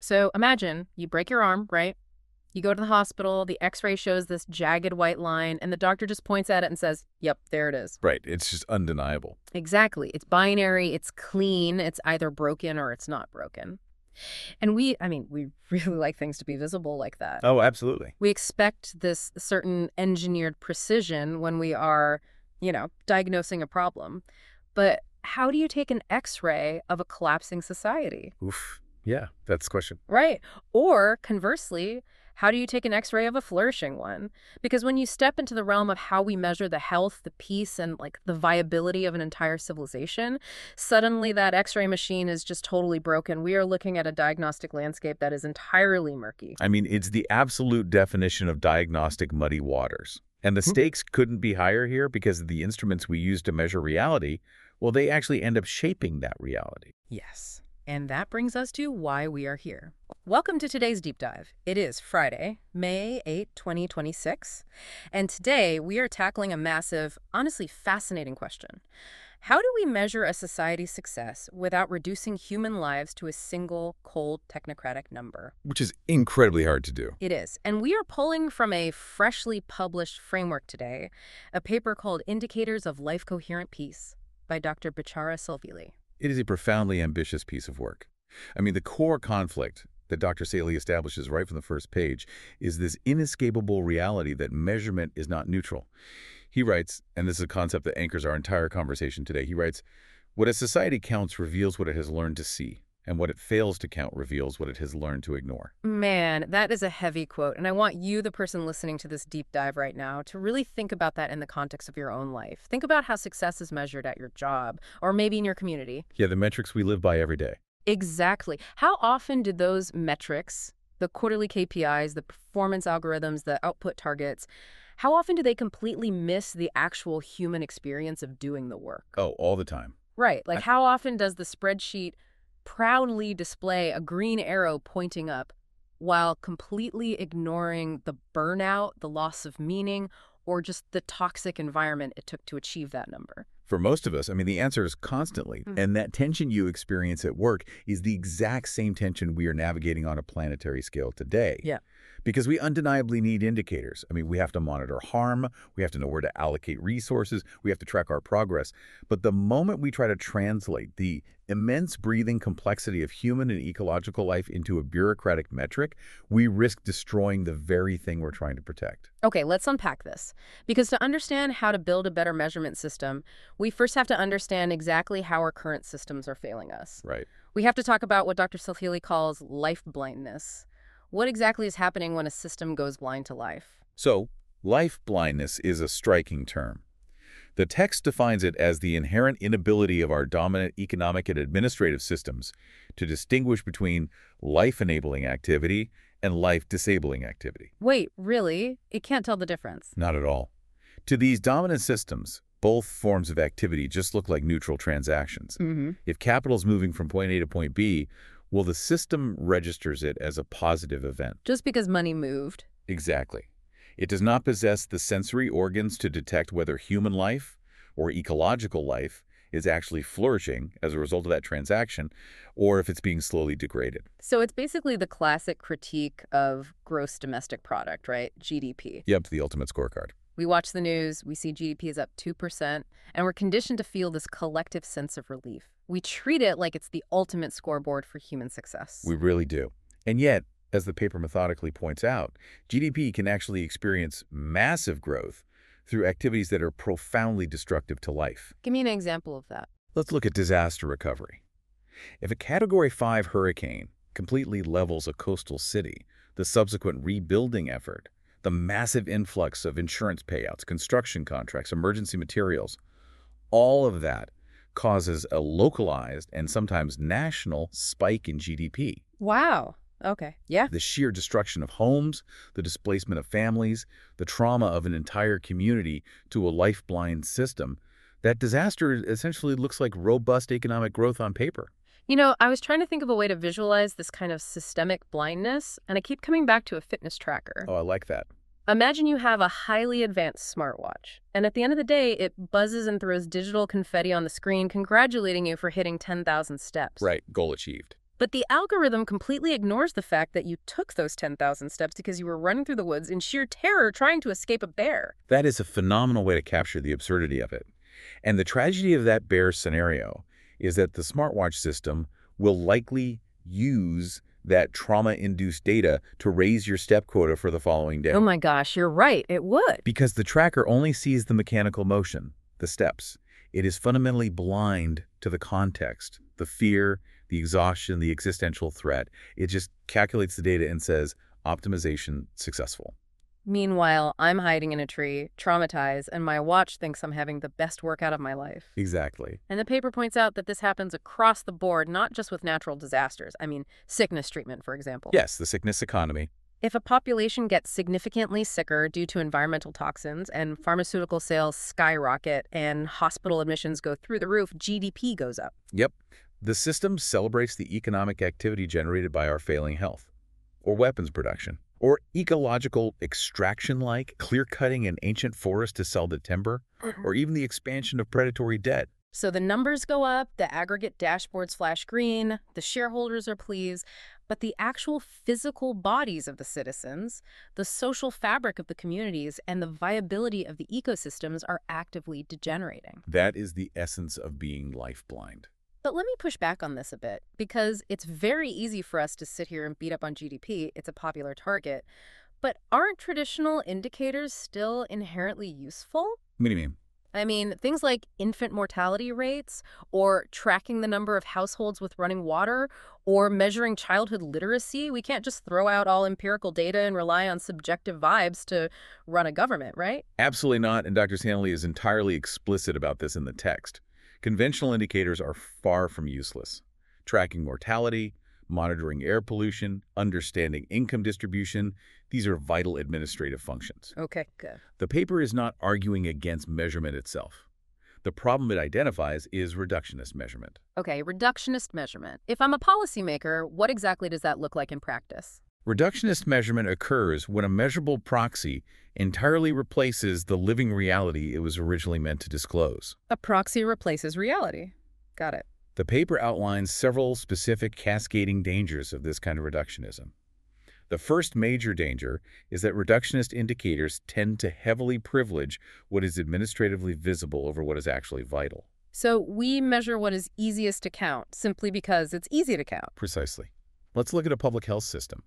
So imagine you break your arm, right? You go to the hospital, the x-ray shows this jagged white line, and the doctor just points at it and says, yep, there it is. Right. It's just undeniable. Exactly. It's binary, it's clean, it's either broken or it's not broken. And we really like things to be visible like that. Oh, absolutely. We expect this certain engineered precision when we are, diagnosing a problem. But how do you take an x-ray of a collapsing society? Oof. Yeah, that's the question. Right. Or conversely, how do you take an x-ray of a flourishing one? Because when you step into the realm of how we measure the health, the peace, and the viability of an entire civilization, suddenly that x-ray machine is just totally broken. We are looking at a diagnostic landscape that is entirely murky. I mean, it's the absolute definition of diagnostic muddy waters. And the stakes couldn't be higher here because the instruments we use to measure reality, well, they actually end up shaping that reality. Yes. And that brings us to why we are here. Welcome to today's deep dive. It is Friday, May 8, 2026. And today we are tackling a massive, honestly fascinating question. How do we measure a society's success without reducing human lives to a single, cold, technocratic number? Which is incredibly hard to do. It is. And we are pulling from a freshly published framework today, a paper called Indicators of Life Coherent Peace by Dr. Bechara Salvili. It is a profoundly ambitious piece of work. I mean, the core conflict that Dr. Saley establishes right from the first page is this inescapable reality that measurement is not neutral. He writes, and this is a concept that anchors our entire conversation today, he writes, what a society counts reveals what it has learned to see, and what it fails to count reveals what it has learned to ignore. Man, that is a heavy quote, and I want you, the person listening to this deep dive right now, to really think about that in the context of your own life. Think about how success is measured at your job, or maybe in your community. Yeah, the metrics we live by every day. Exactly. How often do those metrics, the quarterly KPIs, the performance algorithms, the output targets, how often do they completely miss the actual human experience of doing the work? Oh, all the time. Right. How often does the spreadsheet proudly display a green arrow pointing up while completely ignoring the burnout, the loss of meaning, or just the toxic environment it took to achieve that number? For most of us, I mean, the answer is constantly. And that tension you experience at work is the exact same tension we are navigating on a planetary scale today. Yeah. Because we undeniably need indicators. I mean, we have to monitor harm, we have to know where to allocate resources, we have to track our progress. But the moment we try to translate the immense breathing complexity of human and ecological life into a bureaucratic metric, we risk destroying the very thing we're trying to protect. Okay, let's unpack this. Because to understand how to build a better measurement system, we first have to understand exactly how our current systems are failing us. Right. We have to talk about what Dr. Salvili calls life blindness. What exactly is happening when a system goes blind to life? So, life blindness is a striking term. The text defines it as the inherent inability of our dominant economic and administrative systems to distinguish between life-enabling activity and life-disabling activity. Wait, really? It can't tell the difference. Not at all. To these dominant systems, both forms of activity just look like neutral transactions. If capital is moving from point A to point B, well, the system registers it as a positive event. Just because money moved. Exactly. It does not possess the sensory organs to detect whether human life or ecological life is actually flourishing as a result of that transaction, or if it's being slowly degraded. So it's basically the classic critique of gross domestic product, right? GDP. Yep, the ultimate scorecard. We watch the news, we see GDP is up 2%, and we're conditioned to feel this collective sense of relief. We treat it like it's the ultimate scoreboard for human success. We really do. And yet, as the paper methodically points out, GDP can actually experience massive growth through activities that are profoundly destructive to life. Give me an example of that. Let's look at disaster recovery. If a Category 5 hurricane completely levels a coastal city, the subsequent rebuilding effort, the massive influx of insurance payouts, construction contracts, emergency materials, all of that causes a localized and sometimes national spike in GDP. Wow. Okay. Yeah. The sheer destruction of homes, the displacement of families, the trauma of an entire community to a life-blind system, that disaster essentially looks like robust economic growth on paper. I was trying to think of a way to visualize this kind of systemic blindness, and I keep coming back to a fitness tracker. Oh, I like that. Imagine you have a highly advanced smartwatch, and at the end of the day, it buzzes and throws digital confetti on the screen congratulating you for hitting 10,000 steps. Right, goal achieved. But the algorithm completely ignores the fact that you took those 10,000 steps because you were running through the woods in sheer terror trying to escape a bear. That is a phenomenal way to capture the absurdity of it. And the tragedy of that bear scenario is that the smartwatch system will likely use that trauma-induced data to raise your step quota for the following day. Oh my gosh, you're right. It would. Because the tracker only sees the mechanical motion, the steps. It is fundamentally blind to the context, the fear, the exhaustion, the existential threat. It just calculates the data and says, optimization successful. Meanwhile, I'm hiding in a tree, traumatized, and my watch thinks I'm having the best workout of my life. Exactly. And the paper points out that this happens across the board, not just with natural disasters. I mean, sickness treatment, for example. Yes, the sickness economy. If a population gets significantly sicker due to environmental toxins and pharmaceutical sales skyrocket and hospital admissions go through the roof, GDP goes up. Yep. The system celebrates the economic activity generated by our failing health, or weapons production, or ecological extraction like clear-cutting an ancient forest to sell the timber, or even the expansion of predatory debt. So the numbers go up, the aggregate dashboards flash green, the shareholders are pleased, but the actual physical bodies of the citizens, the social fabric of the communities, and the viability of the ecosystems are actively degenerating. That is the essence of being life-blind. But let me push back on this a bit, because it's very easy for us to sit here and beat up on GDP. It's a popular target. But aren't traditional indicators still inherently useful? What do you mean? I mean, things like infant mortality rates, or tracking the number of households with running water, or measuring childhood literacy. We can't just throw out all empirical data and rely on subjective vibes to run a government, right? Absolutely not, and Dr. Stanley is entirely explicit about this in the text. Conventional indicators are far from useless. Tracking mortality, monitoring air pollution, understanding income distribution, these are vital administrative functions. Okay, good. The paper is not arguing against measurement itself. The problem it identifies is reductionist measurement. Okay, reductionist measurement. If I'm a policymaker, what exactly does that look like in practice? Reductionist measurement occurs when a measurable proxy entirely replaces the living reality it was originally meant to disclose. A proxy replaces reality. Got it. The paper outlines several specific cascading dangers of this kind of reductionism. The first major danger is that reductionist indicators tend to heavily privilege what is administratively visible over what is actually vital. So we measure what is easiest to count simply because it's easy to count. Precisely. Let's look at a public health system.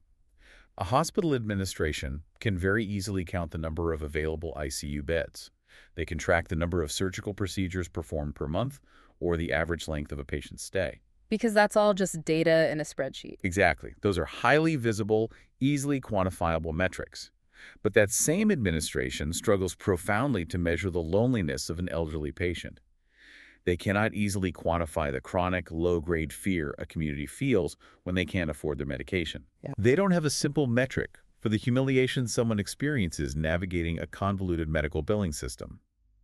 A hospital administration can very easily count the number of available ICU beds. They can track the number of surgical procedures performed per month or the average length of a patient's stay. Because that's all just data in a spreadsheet. Exactly. Those are highly visible, easily quantifiable metrics. But that same administration struggles profoundly to measure the loneliness of an elderly patient. They cannot easily quantify the chronic, low-grade fear a community feels when they can't afford their medication. Yeah. They don't have a simple metric for the humiliation someone experiences navigating a convoluted medical billing system.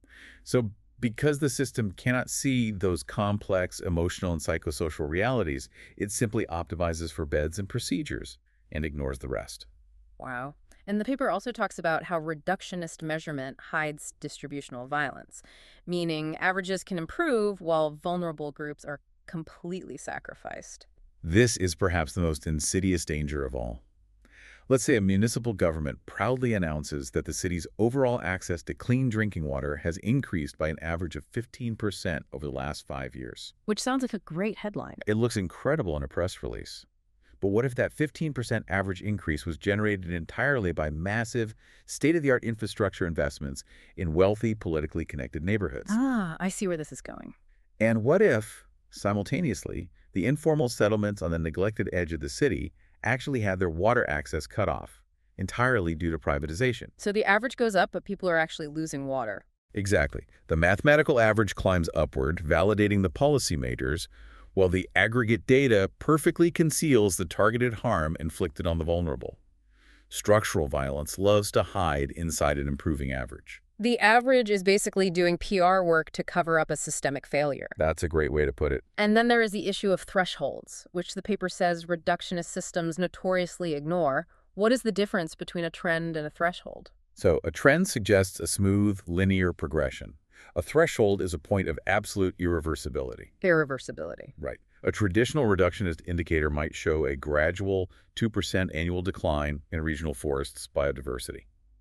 So, because the system cannot see those complex emotional and psychosocial realities, it simply optimizes for beds and procedures and ignores the rest. Wow. And the paper also talks about how reductionist measurement hides distributional violence, meaning averages can improve while vulnerable groups are completely sacrificed. This is perhaps the most insidious danger of all. Let's say a municipal government proudly announces that the city's overall access to clean drinking water has increased by an average of 15% over the last 5 years. Which sounds like a great headline. It looks incredible in a press release. But what if that 15% average increase was generated entirely by massive, state-of-the-art infrastructure investments in wealthy, politically connected neighborhoods? I see where this is going. And what if, simultaneously, the informal settlements on the neglected edge of the city actually had their water access cut off, entirely due to privatization? So the average goes up, but people are actually losing water. Exactly. The mathematical average climbs upward, validating the policymakers, while the aggregate data perfectly conceals the targeted harm inflicted on the vulnerable. Structural violence loves to hide inside an improving average. The average is basically doing PR work to cover up a systemic failure. That's a great way to put it. And then there is the issue of thresholds, which the paper says reductionist systems notoriously ignore. What is the difference between a trend and a threshold? So a trend suggests a smooth, linear progression. A threshold is a point of absolute irreversibility. Irreversibility. Right. A traditional reductionist indicator might show a gradual 2% annual decline in regional forests biodiversity.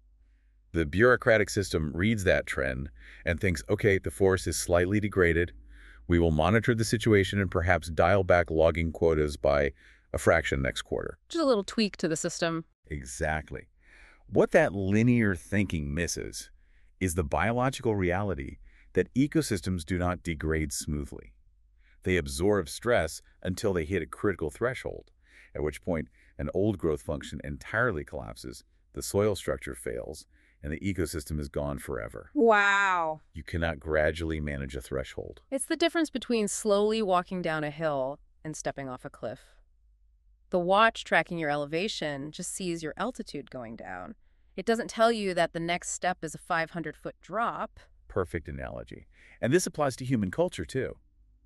The bureaucratic system reads that trend and thinks, okay, the forest is slightly degraded. We will monitor the situation and perhaps dial back logging quotas by a fraction next quarter. Just a little tweak to the system. Exactly. What that linear thinking misses is the biological reality that ecosystems do not degrade smoothly. They absorb stress until they hit a critical threshold, at which point an old growth function entirely collapses, the soil structure fails, and the ecosystem is gone forever. Wow. You cannot gradually manage a threshold. It's the difference between slowly walking down a hill and stepping off a cliff. The watch tracking your elevation just sees your altitude going down. It doesn't tell you that the next step is a 500-foot drop. Perfect analogy. And this applies to human culture, too.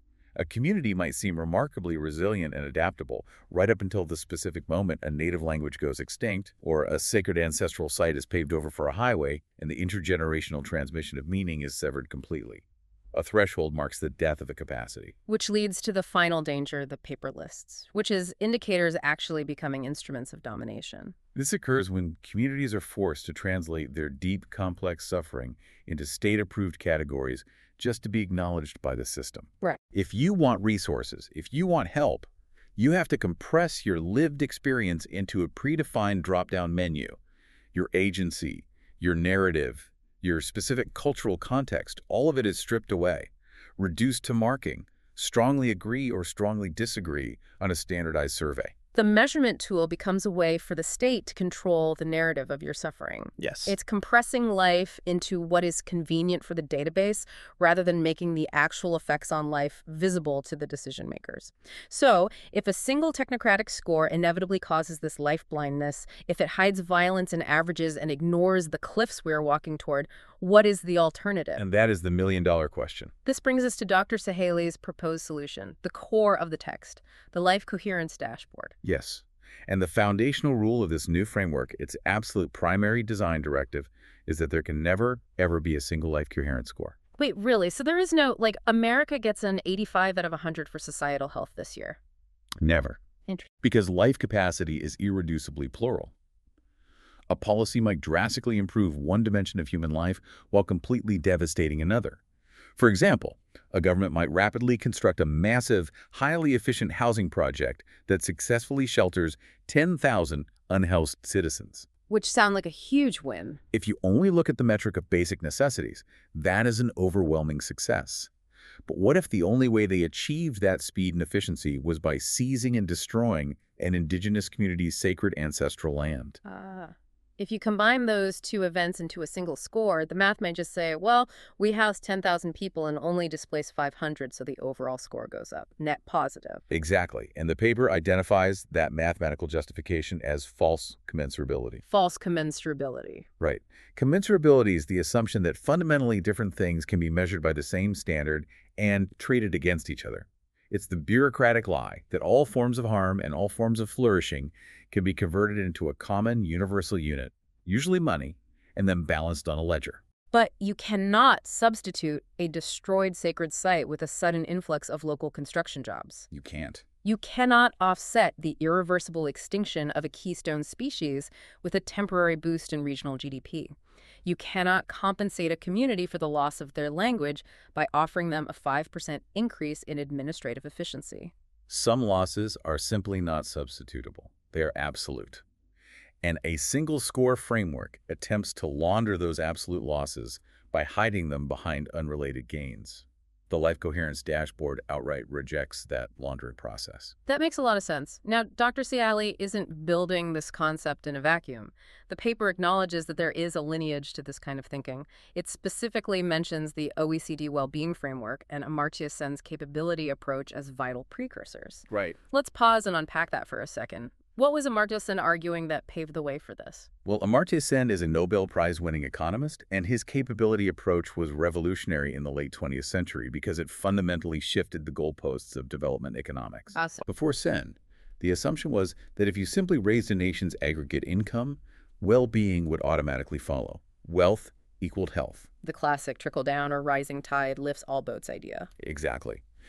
A community might seem remarkably resilient and adaptable right up until the specific moment a native language goes extinct, or a sacred ancestral site is paved over for a highway, and the intergenerational transmission of meaning is severed completely. A threshold marks the death of a capacity. Which leads to the final danger the paper lists, which is indicators actually becoming instruments of domination. This occurs when communities are forced to translate their deep, complex suffering into state-approved categories just to be acknowledged by the system. Right. If you want resources, if you want help, you have to compress your lived experience into a predefined drop-down menu. Your agency, your narrative, your specific cultural context, all of it is stripped away, reduced to marking, strongly agree or strongly disagree on a standardized survey. The measurement tool becomes a way for the state to control the narrative of your suffering. Yes. It's compressing life into what is convenient for the database rather than making the actual effects on life visible to the decision makers. So, if a single technocratic score inevitably causes this life blindness, if it hides violence in averages and ignores the cliffs we are walking toward, what is the alternative? And that is the million-dollar question. This brings us to Dr. Saheli's proposed solution, the core of the text, the Life Coherence Dashboard. Yes. And the foundational rule of this new framework, its absolute primary design directive, is that there can never, ever be a single life coherence score. Wait, really? So there is no, America gets an 85 out of 100 for societal health this year? Never. Interesting. Because life capacity is irreducibly plural. A policy might drastically improve one dimension of human life while completely devastating another. For example, a government might rapidly construct a massive, highly efficient housing project that successfully shelters 10,000 unhoused citizens. Which sound like a huge win. If you only look at the metric of basic necessities, that is an overwhelming success. But what if the only way they achieved that speed and efficiency was by seizing and destroying an indigenous community's sacred ancestral land? If you combine those two events into a single score, the math may just say, well, we housed 10,000 people and only displaced 500, so the overall score goes up. Net positive. Exactly. And the paper identifies that mathematical justification as false commensurability. False commensurability. Right. Commensurability is the assumption that fundamentally different things can be measured by the same standard and treated against each other. It's the bureaucratic lie that all forms of harm and all forms of flourishing can be converted into a common universal unit, usually money, and then balanced on a ledger. But you cannot substitute a destroyed sacred site with a sudden influx of local construction jobs. You can't. You cannot offset the irreversible extinction of a keystone species with a temporary boost in regional GDP. You cannot compensate a community for the loss of their language by offering them a 5% increase in administrative efficiency. Some losses are simply not substitutable. They are absolute. And a single score framework attempts to launder those absolute losses by hiding them behind unrelated gains. The Life Coherence Dashboard outright rejects that laundering process. That makes a lot of sense. Now, Dr. Saheli isn't building this concept in a vacuum. The paper acknowledges that there is a lineage to this kind of thinking. It specifically mentions the OECD Wellbeing Framework and Amartya Sen's capability approach as vital precursors. Right. Let's pause and unpack that for a second. What was Amartya Sen arguing that paved the way for this? Well, Amartya Sen is a Nobel Prize-winning economist, and his capability approach was revolutionary in the late 20th century because it fundamentally shifted the goalposts of development economics. Awesome. Before Sen, the assumption was that if you simply raised a nation's aggregate income, well-being would automatically follow. Wealth equaled health. The classic trickle-down or rising tide lifts all boats idea. Exactly.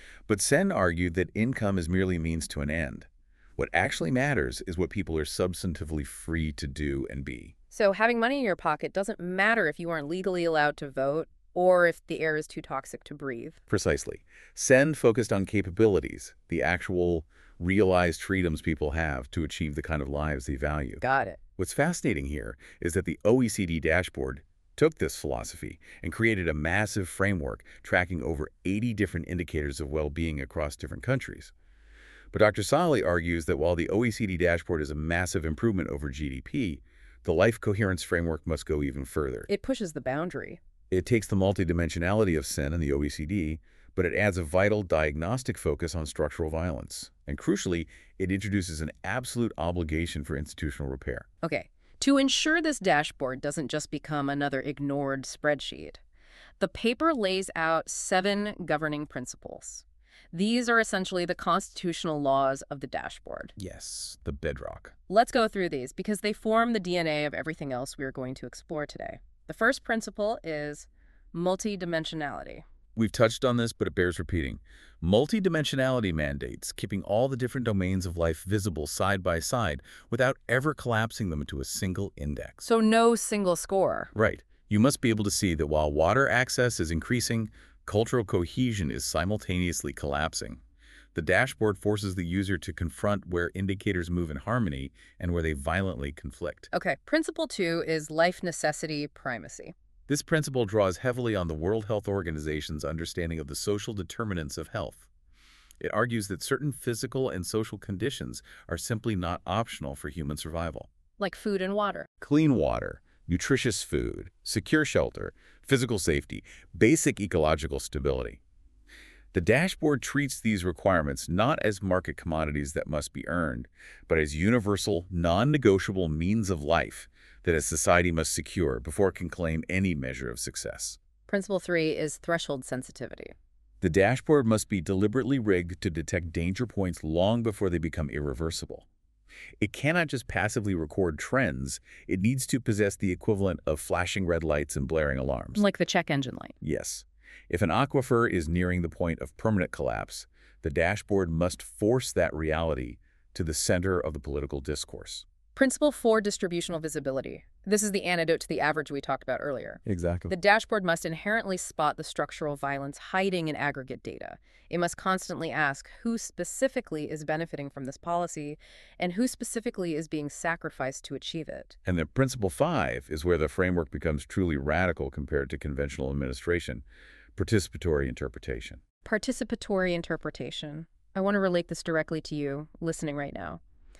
But Sen argued that income is merely means to an end. What actually matters is what people are substantively free to do and be. So having money in your pocket doesn't matter if you aren't legally allowed to vote or if the air is too toxic to breathe. Precisely. Sen focused on capabilities, the actual realized freedoms people have to achieve the kind of lives they value. Got it. What's fascinating here is that the OECD dashboard took this philosophy and created a massive framework tracking over 80 different indicators of well-being across different countries. But Dr. Salih argues that while the OECD dashboard is a massive improvement over GDP, the life coherence framework must go even further. It pushes the boundary. It takes the multidimensionality of Sen and the OECD, but it adds a vital diagnostic focus on structural violence. And crucially, it introduces an absolute obligation for institutional repair. Okay, to ensure this dashboard doesn't just become another ignored spreadsheet, the paper lays out 7 governing principles. These are essentially the constitutional laws of the dashboard. Yes, the bedrock. Let's go through these because they form the DNA of everything else we are going to explore today. The first principle is multidimensionality. We've touched on this, but it bears repeating. Multidimensionality mandates keeping all the different domains of life visible side by side without ever collapsing them into a single index. So no single score. Right. You must be able to see that while water access is increasing, cultural cohesion is simultaneously collapsing. The dashboard forces the user to confront where indicators move in harmony and where they violently conflict. Okay, principle 2 is life necessity primacy. This principle draws heavily on the World Health Organization's understanding of the social determinants of health. It argues that certain physical and social conditions are simply not optional for human survival. Like food and water. Clean water, nutritious food, secure shelter, physical safety, basic ecological stability. The dashboard treats these requirements not as market commodities that must be earned, but as universal, non-negotiable means of life that a society must secure before it can claim any measure of success. Principle 3 is threshold sensitivity. The dashboard must be deliberately rigged to detect danger points long before they become irreversible. It cannot just passively record trends. It needs to possess the equivalent of flashing red lights and blaring alarms. Like the check engine light. Yes. If an aquifer is nearing the point of permanent collapse, the dashboard must force that reality to the center of the political discourse. Principle 4, distributional visibility. This is the antidote to the average we talked about earlier. Exactly. The dashboard must inherently spot the structural violence hiding in aggregate data. It must constantly ask who specifically is benefiting from this policy and who specifically is being sacrificed to achieve it. And then Principle 5 is where the framework becomes truly radical compared to conventional administration: participatory interpretation. Participatory interpretation. I want to relate this directly to you, listening right now.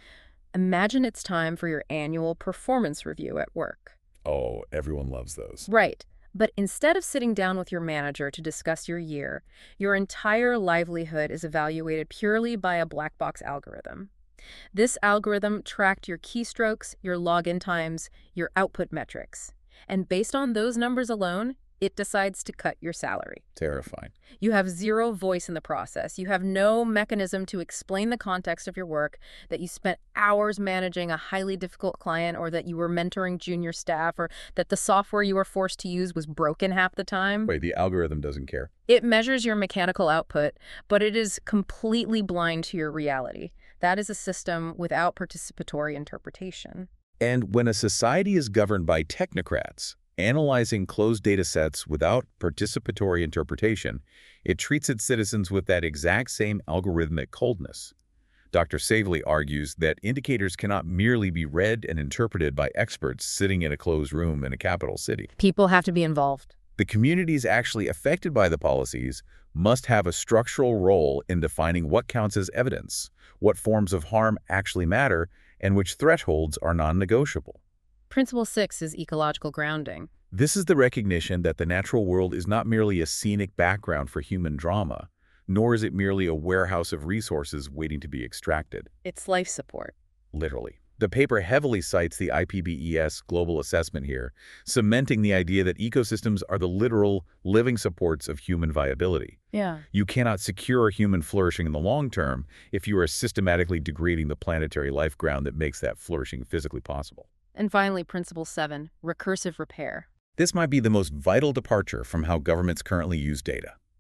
Imagine it's time for your annual performance review at work. Oh, everyone loves those. Right. But instead of sitting down with your manager to discuss your year, your entire livelihood is evaluated purely by a black box algorithm. This algorithm tracked your keystrokes, your login times, your output metrics. And based on those numbers alone, it decides to cut your salary. Terrifying. You have zero voice in the process. You have no mechanism to explain the context of your work, that you spent hours managing a highly difficult client, or that you were mentoring junior staff, or that the software you were forced to use was broken half the time. Wait, the algorithm doesn't care. It measures your mechanical output, but it is completely blind to your reality. That is a system without participatory interpretation. And when a society is governed by technocrats, analyzing closed data sets without participatory interpretation, it treats its citizens with that exact same algorithmic coldness. Dr. Savely argues that indicators cannot merely be read and interpreted by experts sitting in a closed room in a capital city. People have to be involved. The communities actually affected by the policies must have a structural role in defining what counts as evidence, what forms of harm actually matter, and which thresholds are non-negotiable. Principle 6 is ecological grounding. This is the recognition that the natural world is not merely a scenic background for human drama, nor is it merely a warehouse of resources waiting to be extracted. It's life support. Literally. The paper heavily cites the IPBES global assessment here, cementing the idea that ecosystems are the literal, living supports of human viability. Yeah. You cannot secure human flourishing in the long term if you are systematically degrading the planetary life ground that makes that flourishing physically possible. And finally, Principle 7, recursive repair. This might be the most vital departure from how governments currently use data.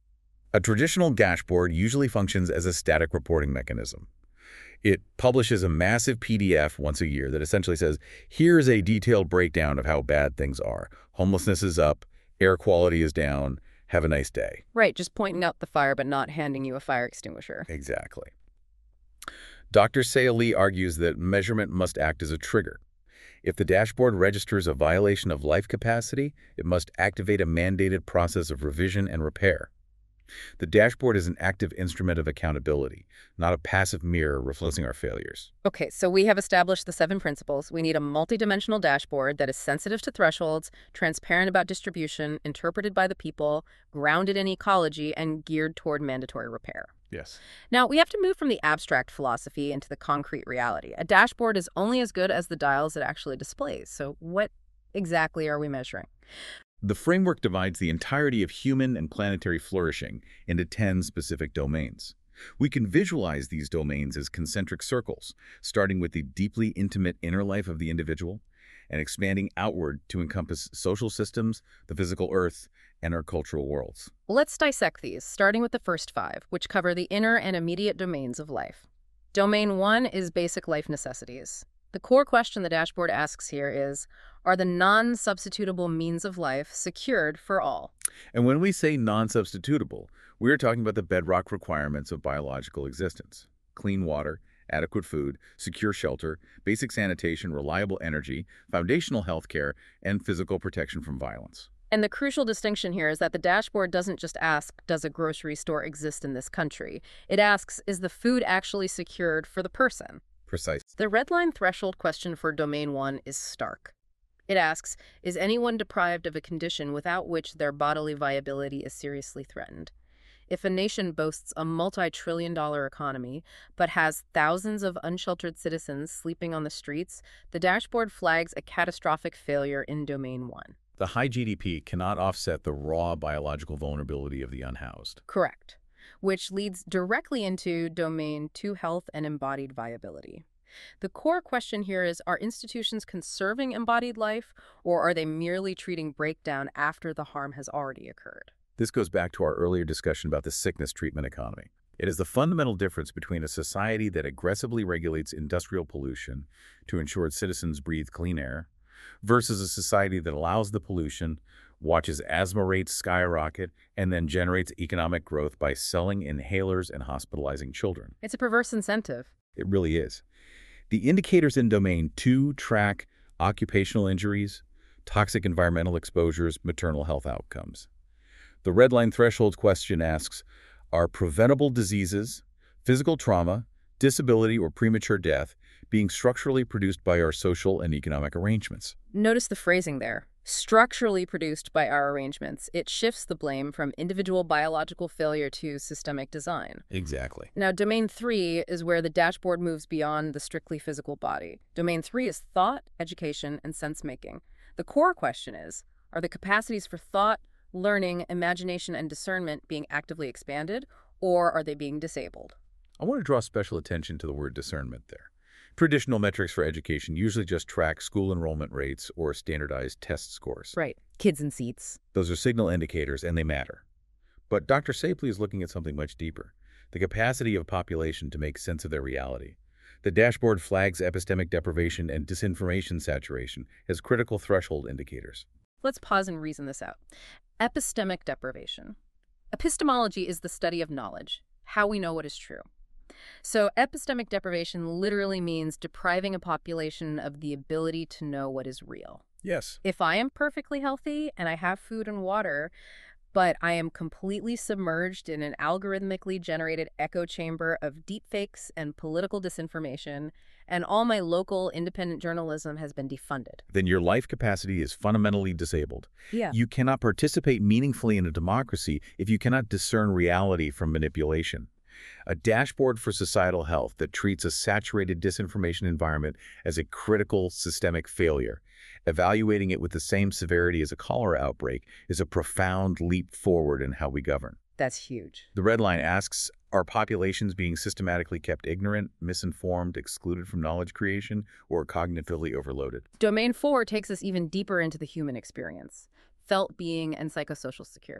A traditional dashboard usually functions as a static reporting mechanism. It publishes a massive PDF once a year that essentially says, here's a detailed breakdown of how bad things are. Homelessness is up, air quality is down, have a nice day. Right, just pointing out the fire but not handing you a fire extinguisher. Exactly. Dr. Saoli argues that measurement must act as a trigger. If the dashboard registers a violation of life capacity, it must activate a mandated process of revision and repair. The dashboard is an active instrument of accountability, not a passive mirror reflecting our failures. Okay, so we have established the 7 principles. We need a multidimensional dashboard that is sensitive to thresholds, transparent about distribution, interpreted by the people, grounded in ecology, and geared toward mandatory repair. Yes. Now, we have to move from the abstract philosophy into the concrete reality. A dashboard is only as good as the dials it actually displays. So what exactly are we measuring? The framework divides the entirety of human and planetary flourishing into 10 specific domains. We can visualize these domains as concentric circles, starting with the deeply intimate inner life of the individual and expanding outward to encompass social systems, the physical earth, and our cultural worlds. Let's dissect these, starting with the first 5, which cover the inner and immediate domains of life. Domain 1 is basic life necessities. The core question the dashboard asks here is, are the non-substitutable means of life secured for all? And when we say non-substitutable, we are talking about the bedrock requirements of biological existence: clean water, adequate food, secure shelter, basic sanitation, reliable energy, foundational health care, and physical protection from violence. And the crucial distinction here is that the dashboard doesn't just ask, does a grocery store exist in this country? It asks, is the food actually secured for the person? Precise. The red line threshold question for Domain 1 is stark. It asks, is anyone deprived of a condition without which their bodily viability is seriously threatened? If a nation boasts a multi-trillion-dollar economy but has thousands of unsheltered citizens sleeping on the streets, the dashboard flags a catastrophic failure in Domain 1. The high GDP cannot offset the raw biological vulnerability of the unhoused. Correct. Which leads directly into Domain 2, health and embodied viability. The core question here is, are institutions conserving embodied life, or are they merely treating breakdown after the harm has already occurred? This goes back to our earlier discussion about the sickness treatment economy. It is the fundamental difference between a society that aggressively regulates industrial pollution to ensure its citizens breathe clean air versus a society that allows the pollution, watches asthma rates skyrocket, and then generates economic growth by selling inhalers and hospitalizing children. It's a perverse incentive. It really is. The indicators in Domain 2 track occupational injuries, toxic environmental exposures, maternal health outcomes. The red line threshold question asks, are preventable diseases, physical trauma, disability, or premature death being structurally produced by our social and economic arrangements? Notice the phrasing there. Structurally produced by our arrangements. It shifts the blame from individual biological failure to systemic design. Exactly. Now, Domain 3 is where the dashboard moves beyond the strictly physical body. Domain 3 is thought, education, and sense-making. The core question is, are the capacities for thought, learning, imagination, and discernment being actively expanded, or are they being disabled? I want to draw special attention to the word discernment there. Traditional metrics for education usually just track school enrollment rates or standardized test scores. Right. Kids in seats. Those are signal indicators, and they matter. But Dr. Saoli is looking at something much deeper: the capacity of a population to make sense of their reality. The dashboard flags epistemic deprivation and disinformation saturation as critical threshold indicators. Let's pause and reason this out. Epistemic deprivation. Epistemology is the study of knowledge, how we know what is true. So epistemic deprivation literally means depriving a population of the ability to know what is real. Yes. If I am perfectly healthy and I have food and water, but I am completely submerged in an algorithmically generated echo chamber of deepfakes and political disinformation, and all my local independent journalism has been defunded. Then your life capacity is fundamentally disabled. Yeah. You cannot participate meaningfully in a democracy if you cannot discern reality from manipulation. A dashboard for societal health that treats a saturated disinformation environment as a critical systemic failure, evaluating it with the same severity as a cholera outbreak, is a profound leap forward in how we govern. That's huge. The red line asks, are populations being systematically kept ignorant, misinformed, excluded from knowledge creation, or cognitively overloaded? Domain 4 takes us even deeper into the human experience, felt being and psychosocial security.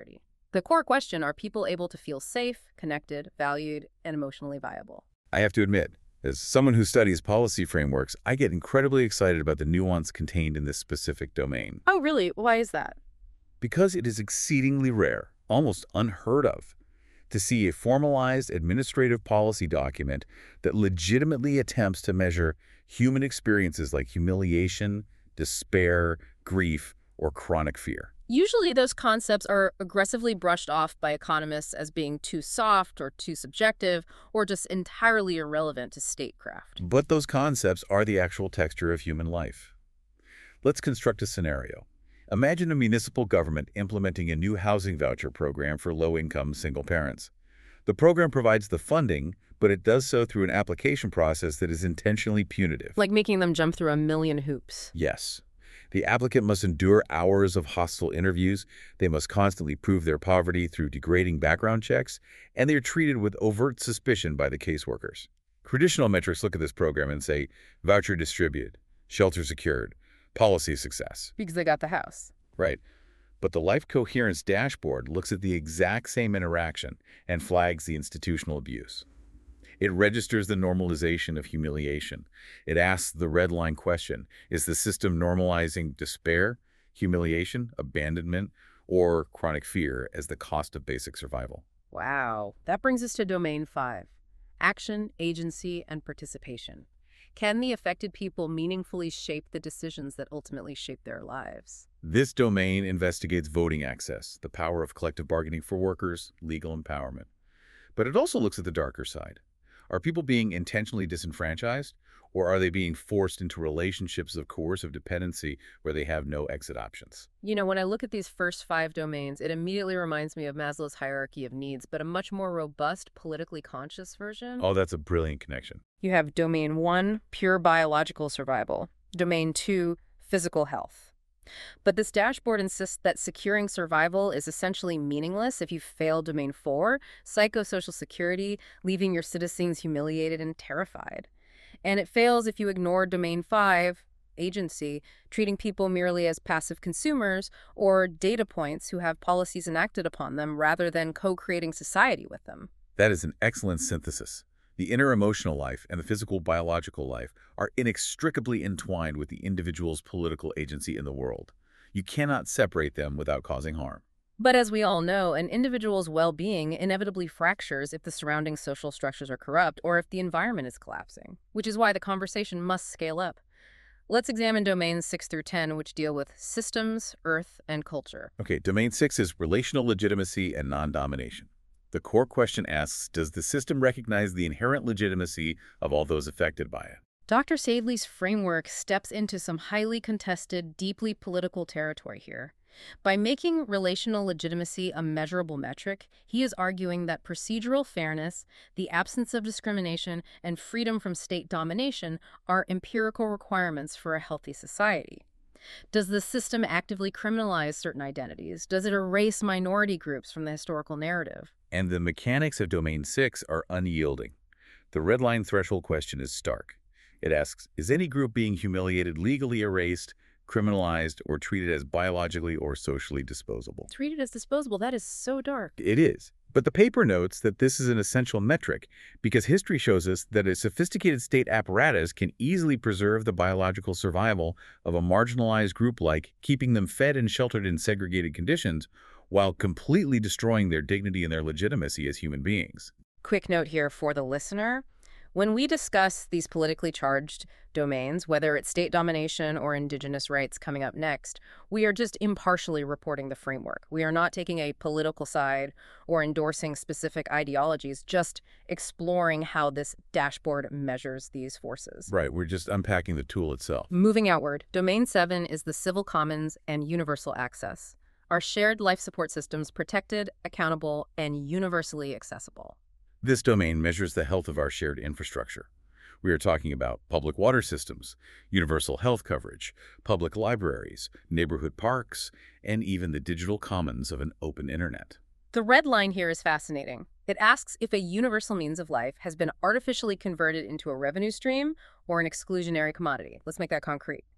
The core question, are people able to feel safe, connected, valued, and emotionally viable? I have to admit, as someone who studies policy frameworks, I get incredibly excited about the nuance contained in this specific domain. Oh, really? Why is that? Because it is exceedingly rare, almost unheard of, to see a formalized administrative policy document that legitimately attempts to measure human experiences like humiliation, despair, grief, or chronic fear. Usually those concepts are aggressively brushed off by economists as being too soft or too subjective or just entirely irrelevant to statecraft. But those concepts are the actual texture of human life. Let's construct a scenario. Imagine a municipal government implementing a new housing voucher program for low-income single parents. The program provides the funding, but it does so through an application process that is intentionally punitive. Like making them jump through a million hoops. Yes. The applicant must endure hours of hostile interviews, they must constantly prove their poverty through degrading background checks, and they are treated with overt suspicion by the caseworkers. Traditional metrics look at this program and say, voucher distributed, shelter secured, policy success. Because they got the house. Right. But the Life Coherence dashboard looks at the exact same interaction and flags the institutional abuse. It registers the normalization of humiliation. It asks the red line question, is the system normalizing despair, humiliation, abandonment, or chronic fear as the cost of basic survival? Wow. That brings us to Domain 5, action, agency, and participation. Can the affected people meaningfully shape the decisions that ultimately shape their lives? This domain investigates voting access, the power of collective bargaining for workers, legal empowerment. But it also looks at the darker side. Are people being intentionally disenfranchised, or are they being forced into relationships of coercive dependency where they have no exit options? You know, when I look at these first 5 domains, it immediately reminds me of Maslow's hierarchy of needs, but a much more robust, politically conscious version. Oh, that's a brilliant connection. You have Domain 1, pure biological survival. Domain 2, physical health. But this dashboard insists that securing survival is essentially meaningless if you fail Domain 4, psychosocial security, leaving your citizens humiliated and terrified. And it fails if you ignore Domain 5, agency, treating people merely as passive consumers or data points who have policies enacted upon them rather than co-creating society with them. That is an excellent synthesis. The inner emotional life and the physical biological life are inextricably entwined with the individual's political agency in the world. You cannot separate them without causing harm. But as we all know, an individual's well-being inevitably fractures if the surrounding social structures are corrupt or if the environment is collapsing, which is why the conversation must scale up. Let's examine domains 6 through 10, which deal with systems, earth, and culture. Okay, domain 6 is relational legitimacy and non-domination. The core question asks, does the system recognize the inherent legitimacy of all those affected by it? Dr. Sadley's framework steps into some highly contested, deeply political territory here. By making relational legitimacy a measurable metric, he is arguing that procedural fairness, the absence of discrimination, and freedom from state domination are empirical requirements for a healthy society. Does the system actively criminalize certain identities? Does it erase minority groups from the historical narrative? And the mechanics of domain 6 are unyielding. The red line threshold question is stark. It asks, is any group being humiliated legally erased, criminalized, or treated as biologically or socially disposable? Treated as disposable, that is so dark. It is. But the paper notes that this is an essential metric because history shows us that a sophisticated state apparatus can easily preserve the biological survival of a marginalized group, like keeping them fed and sheltered in segregated conditions, while completely destroying their dignity and their legitimacy as human beings. Quick note here for the listener. When we discuss these politically charged domains, whether it's state domination or indigenous rights coming up next, we are just impartially reporting the framework. We are not taking a political side or endorsing specific ideologies, just exploring how this dashboard measures these forces. Right, we're just unpacking the tool itself. Moving outward, Domain 7 is the civil commons and universal access. Our shared life support systems protected, accountable, and universally accessible. This domain measures the health of our shared infrastructure. We are talking about public water systems, universal health coverage, public libraries, neighborhood parks, and even the digital commons of an open internet. The red line here is fascinating. It asks if a universal means of life has been artificially converted into a revenue stream or an exclusionary commodity. Let's make that concrete.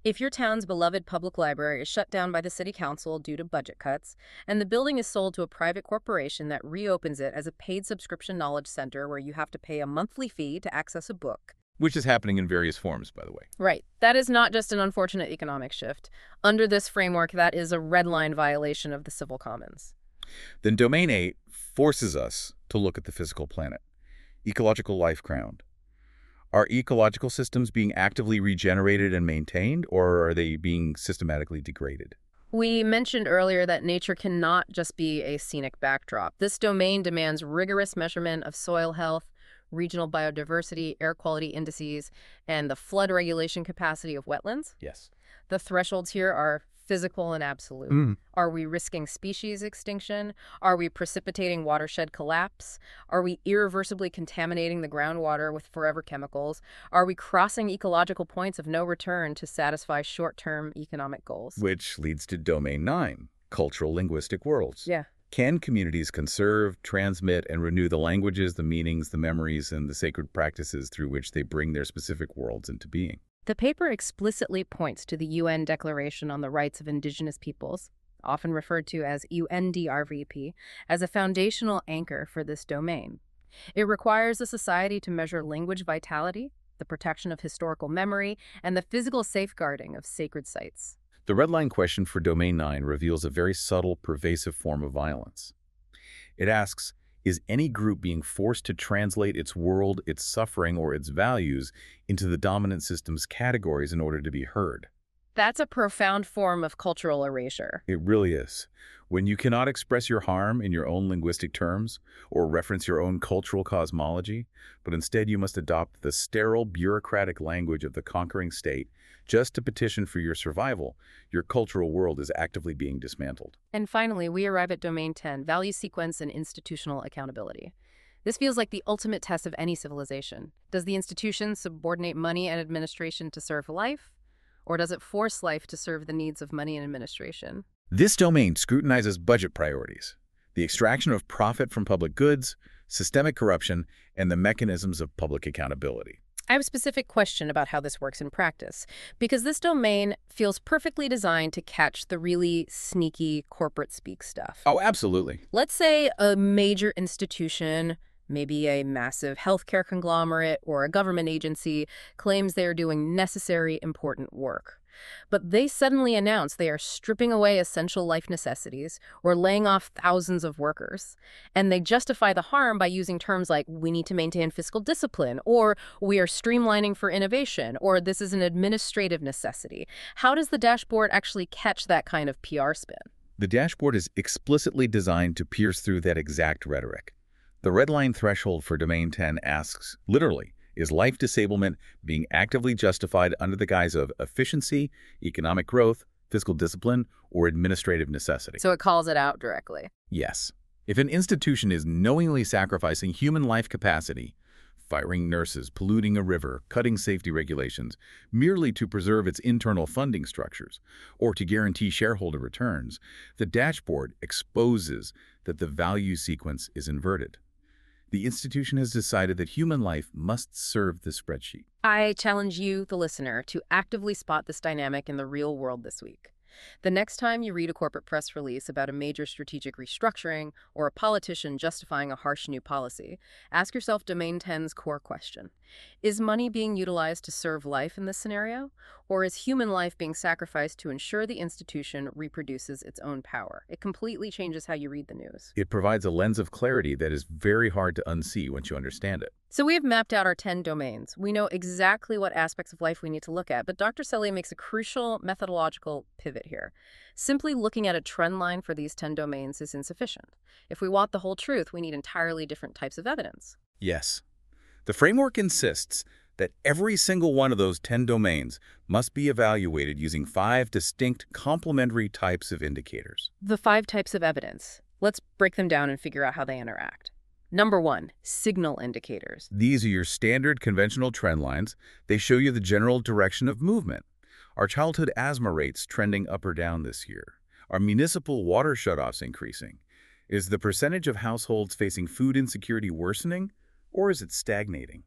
If your town's beloved public library is shut down by the city council due to budget cuts, and the building is sold to a private corporation that reopens it as a paid subscription knowledge center where you have to pay a monthly fee to access a book. Which is happening in various forms, by the way. Right. That is not just an unfortunate economic shift. Under this framework, that is a red line violation of the civil commons. Then Domain 8 forces us to look at the physical planet. Ecological life ground. Are ecological systems being actively regenerated and maintained, or are they being systematically degraded? We mentioned earlier that nature cannot just be a scenic backdrop. This domain demands rigorous measurement of soil health, regional biodiversity, air quality indices, and the flood regulation capacity of wetlands. Yes. The thresholds here are physical and absolute. Are we risking species extinction? Are we precipitating watershed collapse? Are we irreversibly contaminating the groundwater with forever chemicals? Are we crossing ecological points of no return to satisfy short-term economic goals? Which leads to Domain 9, cultural linguistic worlds. Yeah. Can communities conserve, transmit, and renew the languages, the meanings, the memories, and the sacred practices through which they bring their specific worlds into being? The paper explicitly points to the UN Declaration on the Rights of Indigenous Peoples, often referred to as UNDRVP, as a foundational anchor for this domain. It requires a society to measure language vitality, the protection of historical memory, and the physical safeguarding of sacred sites. The red line question for Domain 9 reveals a very subtle, pervasive form of violence. It asks, is any group being forced to translate its world, its suffering, or its values into the dominant system's categories in order to be heard? That's a profound form of cultural erasure. It really is. When you cannot express your harm in your own linguistic terms or reference your own cultural cosmology, but instead you must adopt the sterile, bureaucratic language of the conquering state just to petition for your survival, your cultural world is actively being dismantled. And finally, we arrive at Domain 10, value sequence and institutional accountability. This feels like the ultimate test of any civilization. Does the institution subordinate money and administration to serve life? Or does it force life to serve the needs of money and administration? This domain scrutinizes budget priorities, the extraction of profit from public goods, systemic corruption, and the mechanisms of public accountability. I have a specific question about how this works in practice, because this domain feels perfectly designed to catch the really sneaky corporate speak stuff. Oh, absolutely. Let's say a major institution, maybe a massive healthcare conglomerate or a government agency, claims they are doing necessary, important work. But they suddenly announce they are stripping away essential life necessities or laying off thousands of workers. And they justify the harm by using terms like, we need to maintain fiscal discipline, or we are streamlining for innovation, or this is an administrative necessity. How does the dashboard actually catch that kind of PR spin? The dashboard is explicitly designed to pierce through that exact rhetoric. The red line threshold for Domain 10 asks, literally, is life disablement being actively justified under the guise of efficiency, economic growth, fiscal discipline, or administrative necessity? So it calls it out directly. Yes. If an institution is knowingly sacrificing human life capacity, firing nurses, polluting a river, cutting safety regulations, merely to preserve its internal funding structures, or to guarantee shareholder returns, the dashboard exposes that the value sequence is inverted. The institution has decided that human life must serve the spreadsheet. I challenge you, the listener, to actively spot this dynamic in the real world this week. The next time you read a corporate press release about a major strategic restructuring or a politician justifying a harsh new policy, ask yourself Domain 10's core question. Is money being utilized to serve life in this scenario? Or is human life being sacrificed to ensure the institution reproduces its own power? It completely changes how you read the news. It provides a lens of clarity that is very hard to unsee once you understand it. So we have mapped out our 10 domains. We know exactly what aspects of life we need to look at, but Dr. Selye makes a crucial methodological pivot here. Simply looking at a trend line for these 10 domains is insufficient. If we want the whole truth, we need entirely different types of evidence. Yes. The framework insists that every single one of those 10 domains must be evaluated using 5 distinct complementary types of indicators. The 5 types of evidence. Let's break them down and figure out how they interact. Number 1, signal indicators. These are your standard conventional trend lines. They show you the general direction of movement. Are childhood asthma rates trending up or down this year? Are municipal water shutoffs increasing? Is the percentage of households facing food insecurity worsening, or is it stagnating?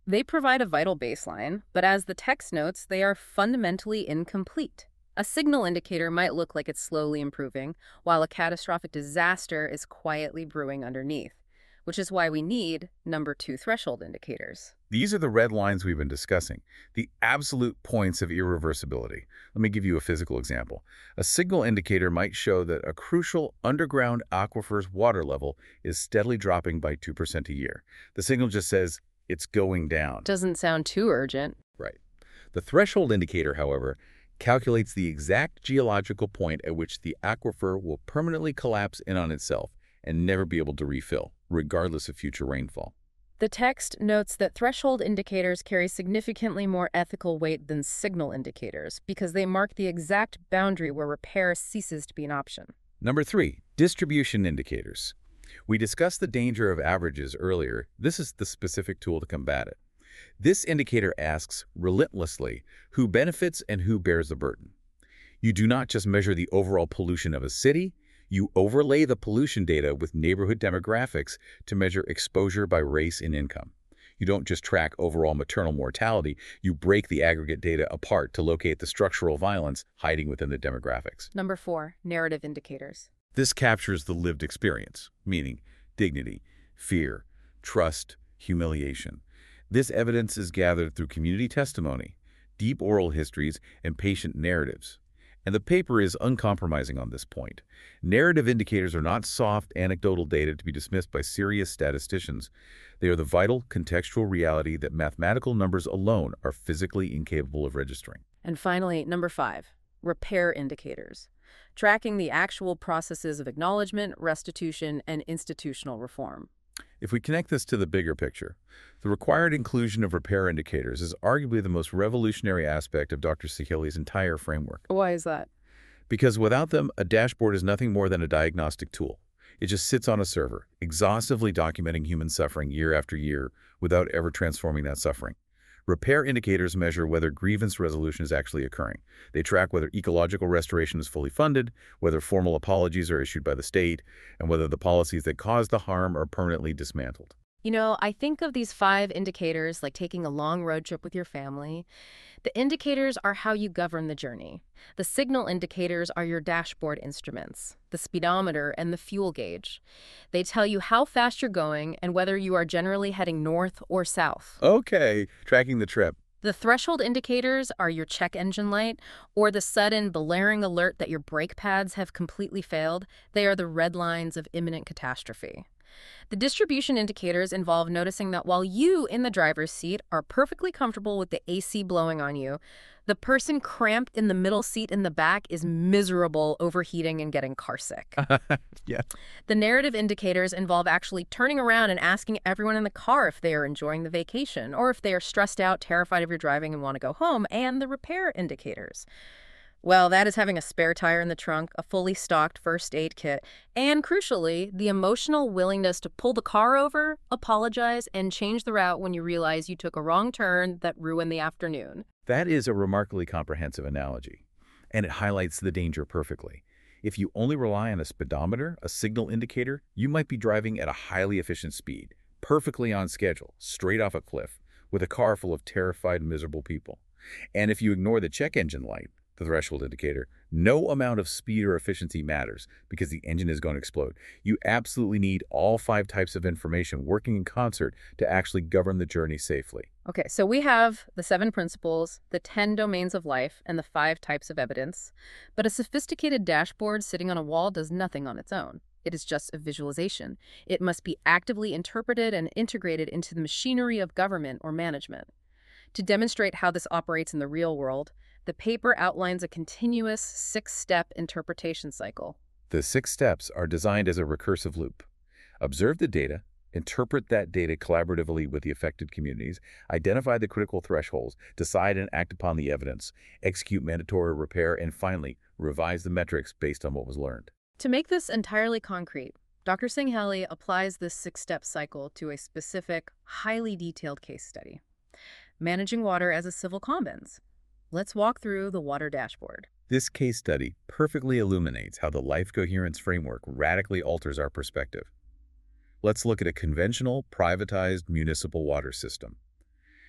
They provide a vital baseline, but as the text notes, they are fundamentally incomplete. A signal indicator might look like it's slowly improving, while a catastrophic disaster is quietly brewing underneath, which is why we need number 2 threshold indicators. These are the red lines we've been discussing, the absolute points of irreversibility. Let me give you a physical example. A signal indicator might show that a crucial underground aquifer's water level is steadily dropping by 2% a year. The signal just says it's going down. Doesn't sound too urgent. Right. The threshold indicator, however, calculates the exact geological point at which the aquifer will permanently collapse in on itself and never be able to refill, regardless of future rainfall. The text notes that threshold indicators carry significantly more ethical weight than signal indicators because they mark the exact boundary where repair ceases to be an option. Number 3, distribution indicators. We discussed the danger of averages earlier. This is the specific tool to combat it. This indicator asks relentlessly who benefits and who bears the burden. You do not just measure the overall pollution of a city, you overlay the pollution data with neighborhood demographics to measure exposure by race and income. You don't just track overall maternal mortality, you break the aggregate data apart to locate the structural violence hiding within the demographics. Number 4, narrative indicators. This captures the lived experience, meaning dignity, fear, trust, humiliation. This evidence is gathered through community testimony, deep oral histories, and patient narratives. And the paper is uncompromising on this point. Narrative indicators are not soft, anecdotal data to be dismissed by serious statisticians. They are the vital, contextual reality that mathematical numbers alone are physically incapable of registering. And finally, number 5, repair indicators. Tracking the actual processes of acknowledgement, restitution, and institutional reform. If we connect this to the bigger picture, the required inclusion of repair indicators is arguably the most revolutionary aspect of Dr. Saheli's entire framework. Why is that? Because without them, a dashboard is nothing more than a diagnostic tool. It just sits on a server, exhaustively documenting human suffering year after year without ever transforming that suffering. Repair indicators measure whether grievance resolution is actually occurring. They track whether ecological restoration is fully funded, whether formal apologies are issued by the state, and whether the policies that caused the harm are permanently dismantled. You know, I think of these 5 indicators like taking a long road trip with your family. The indicators are how you govern the journey. The signal indicators are your dashboard instruments, the speedometer and the fuel gauge. They tell you how fast you're going and whether you are generally heading north or south. Okay, tracking the trip. The threshold indicators are your check engine light or the sudden blaring alert that your brake pads have completely failed. They are the red lines of imminent catastrophe. The distribution indicators involve noticing that while you in the driver's seat are perfectly comfortable with the AC blowing on you, the person cramped in the middle seat in the back is miserable, overheating, and getting carsick. Yeah. The narrative indicators involve actually turning around and asking everyone in the car if they are enjoying the vacation, or if they are stressed out, terrified of your driving, and want to go home, and the repair indicators. Well, that is having a spare tire in the trunk, a fully stocked first aid kit, and crucially, the emotional willingness to pull the car over, apologize, and change the route when you realize you took a wrong turn that ruined the afternoon. That is a remarkably comprehensive analogy, and it highlights the danger perfectly. If you only rely on a speedometer, a signal indicator, you might be driving at a highly efficient speed, perfectly on schedule, straight off a cliff, with a car full of terrified, miserable people. And if you ignore the check engine light, the threshold indicator, no amount of speed or efficiency matters because the engine is going to explode. You absolutely need all 5 types of information working in concert to actually govern the journey safely. Okay, so we have the 7 principles, the 10 domains of life, and the 5 types of evidence. But a sophisticated dashboard sitting on a wall does nothing on its own. It is just a visualization. It must be actively interpreted and integrated into the machinery of government or management. To demonstrate how this operates in the real world, the paper outlines a continuous 6-step interpretation cycle. The 6 steps are designed as a recursive loop. Observe the data, interpret that data collaboratively with the affected communities, identify the critical thresholds, decide and act upon the evidence, execute mandatory repair, and finally, revise the metrics based on what was learned. To make this entirely concrete, Dr. Singhali applies this 6-step cycle to a specific, highly detailed case study. Managing water as a civil commons. Let's walk through the water dashboard. This case study perfectly illuminates how the life coherence framework radically alters our perspective. Let's look at a conventional, privatized municipal water system.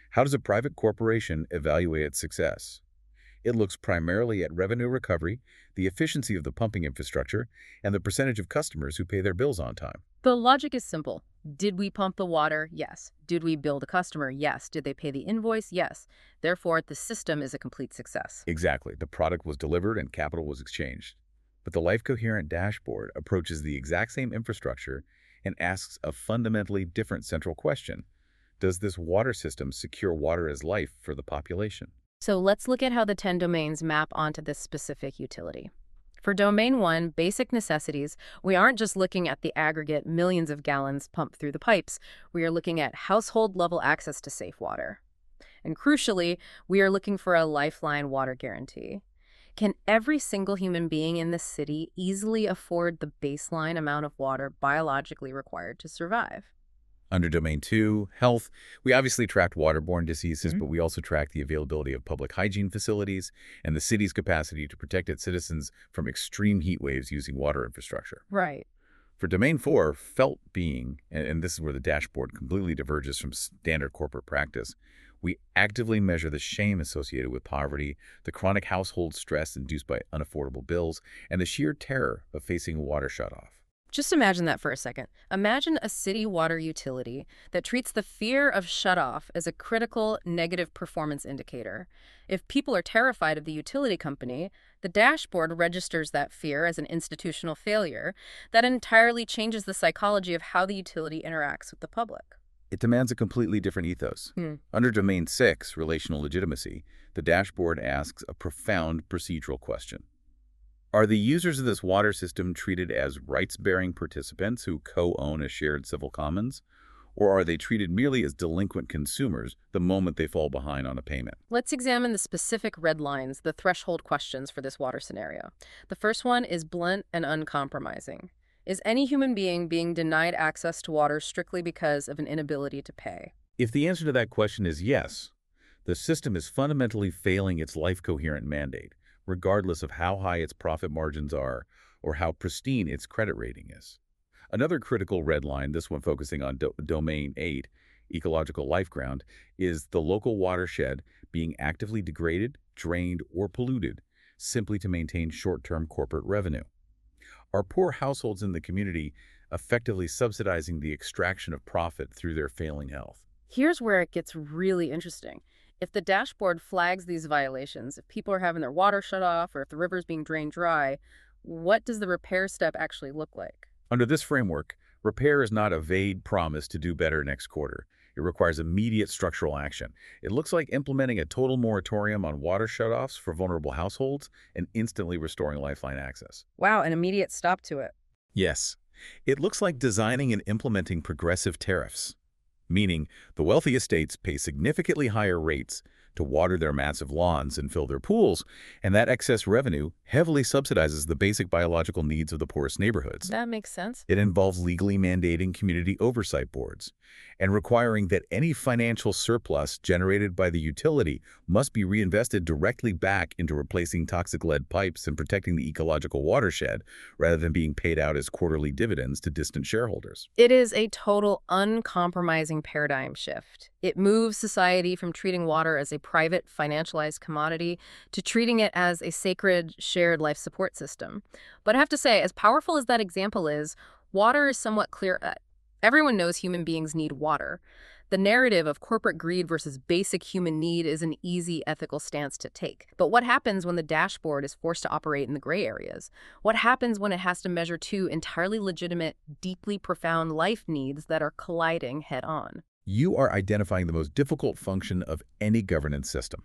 How does a private corporation evaluate its success? It looks primarily at revenue recovery, the efficiency of the pumping infrastructure, and the percentage of customers who pay their bills on time. The logic is simple. Did we pump the water? Yes. Did we bill the customer? Yes. Did they pay the invoice? Yes. Therefore, the system is a complete success. Exactly. The product was delivered and capital was exchanged. But the Life Coherent dashboard approaches the exact same infrastructure and asks a fundamentally different central question. Does this water system secure water as life for the population? So let's look at how the 10 domains map onto this specific utility. For Domain 1, basic necessities, we aren't just looking at the aggregate millions of gallons pumped through the pipes. We are looking at household-level access to safe water. And crucially, we are looking for a lifeline water guarantee. Can every single human being in the city easily afford the baseline amount of water biologically required to survive? Under Domain 2, health, we obviously tracked waterborne diseases, but we also tracked the availability of public hygiene facilities and the city's capacity to protect its citizens from extreme heat waves using water infrastructure. Right. For Domain 4, felt being, and this is where the dashboard completely diverges from standard corporate practice, we actively measure the shame associated with poverty, the chronic household stress induced by unaffordable bills, and the sheer terror of facing a water shutoff. Just imagine that for a second. Imagine a city water utility that treats the fear of shutoff as a critical negative performance indicator. If people are terrified of the utility company, the dashboard registers that fear as an institutional failure. That entirely changes the psychology of how the utility interacts with the public. It demands a completely different ethos. Under Domain 6, relational legitimacy, the dashboard asks a profound procedural question. Are the users of this water system treated as rights-bearing participants who co-own a shared civil commons? Or are they treated merely as delinquent consumers the moment they fall behind on a payment? Let's examine the specific red lines, the threshold questions for this water scenario. The first one is blunt and uncompromising. Is any human being denied access to water strictly because of an inability to pay? If the answer to that question is yes, the system is fundamentally failing its Life Coherent mandate, regardless of how high its profit margins are or how pristine its credit rating is. Another critical red line, this one focusing on Domain 8, ecological life ground, is the local watershed being actively degraded, drained, or polluted simply to maintain short-term corporate revenue. Are poor households in the community effectively subsidizing the extraction of profit through their failing health? Here's where it gets really interesting. If the dashboard flags these violations, if people are having their water shut off, or if the river's being drained dry, what does the repair step actually look like? Under this framework, repair is not a vague promise to do better next quarter. It requires immediate structural action. It looks like implementing a total moratorium on water shutoffs for vulnerable households and instantly restoring lifeline access. Wow, an immediate stop to it. Yes. It looks like designing and implementing progressive tariffs, meaning the wealthiest states pay significantly higher rates to water their massive lawns and fill their pools, and that excess revenue heavily subsidizes the basic biological needs of the poorest neighborhoods. That makes sense. It involves legally mandating community oversight boards and requiring that any financial surplus generated by the utility must be reinvested directly back into replacing toxic lead pipes and protecting the ecological watershed, rather than being paid out as quarterly dividends to distant shareholders. It is a total uncompromising paradigm shift. It moves society from treating water as a private, financialized commodity to treating it as a sacred, shared life support system. But I have to say, as powerful as that example is, water is somewhat clear-cut. Everyone knows human beings need water. The narrative of corporate greed versus basic human need is an easy ethical stance to take. But what happens when the dashboard is forced to operate in the gray areas? What happens when it has to measure two entirely legitimate, deeply profound life needs that are colliding head-on? You are identifying the most difficult function of any governance system.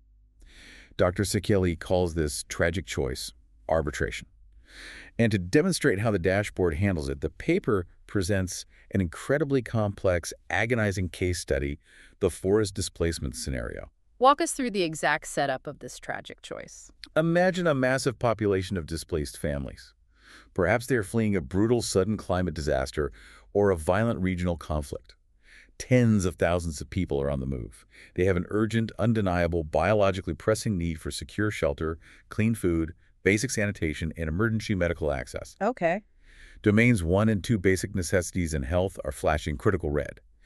Dr. Sekeli calls this tragic choice arbitration. And to demonstrate how the dashboard handles it, the paper presents an incredibly complex, agonizing case study, the forest displacement scenario. Walk us through the exact setup of this tragic choice. Imagine a massive population of displaced families. Perhaps they are fleeing a brutal, sudden climate disaster or a violent regional conflict. Tens of thousands of people are on the move. They have an urgent, undeniable, biologically pressing need for secure shelter, clean food, basic sanitation, and emergency medical access. Okay. Domains 1 and 2 basic necessities and health are flashing critical red.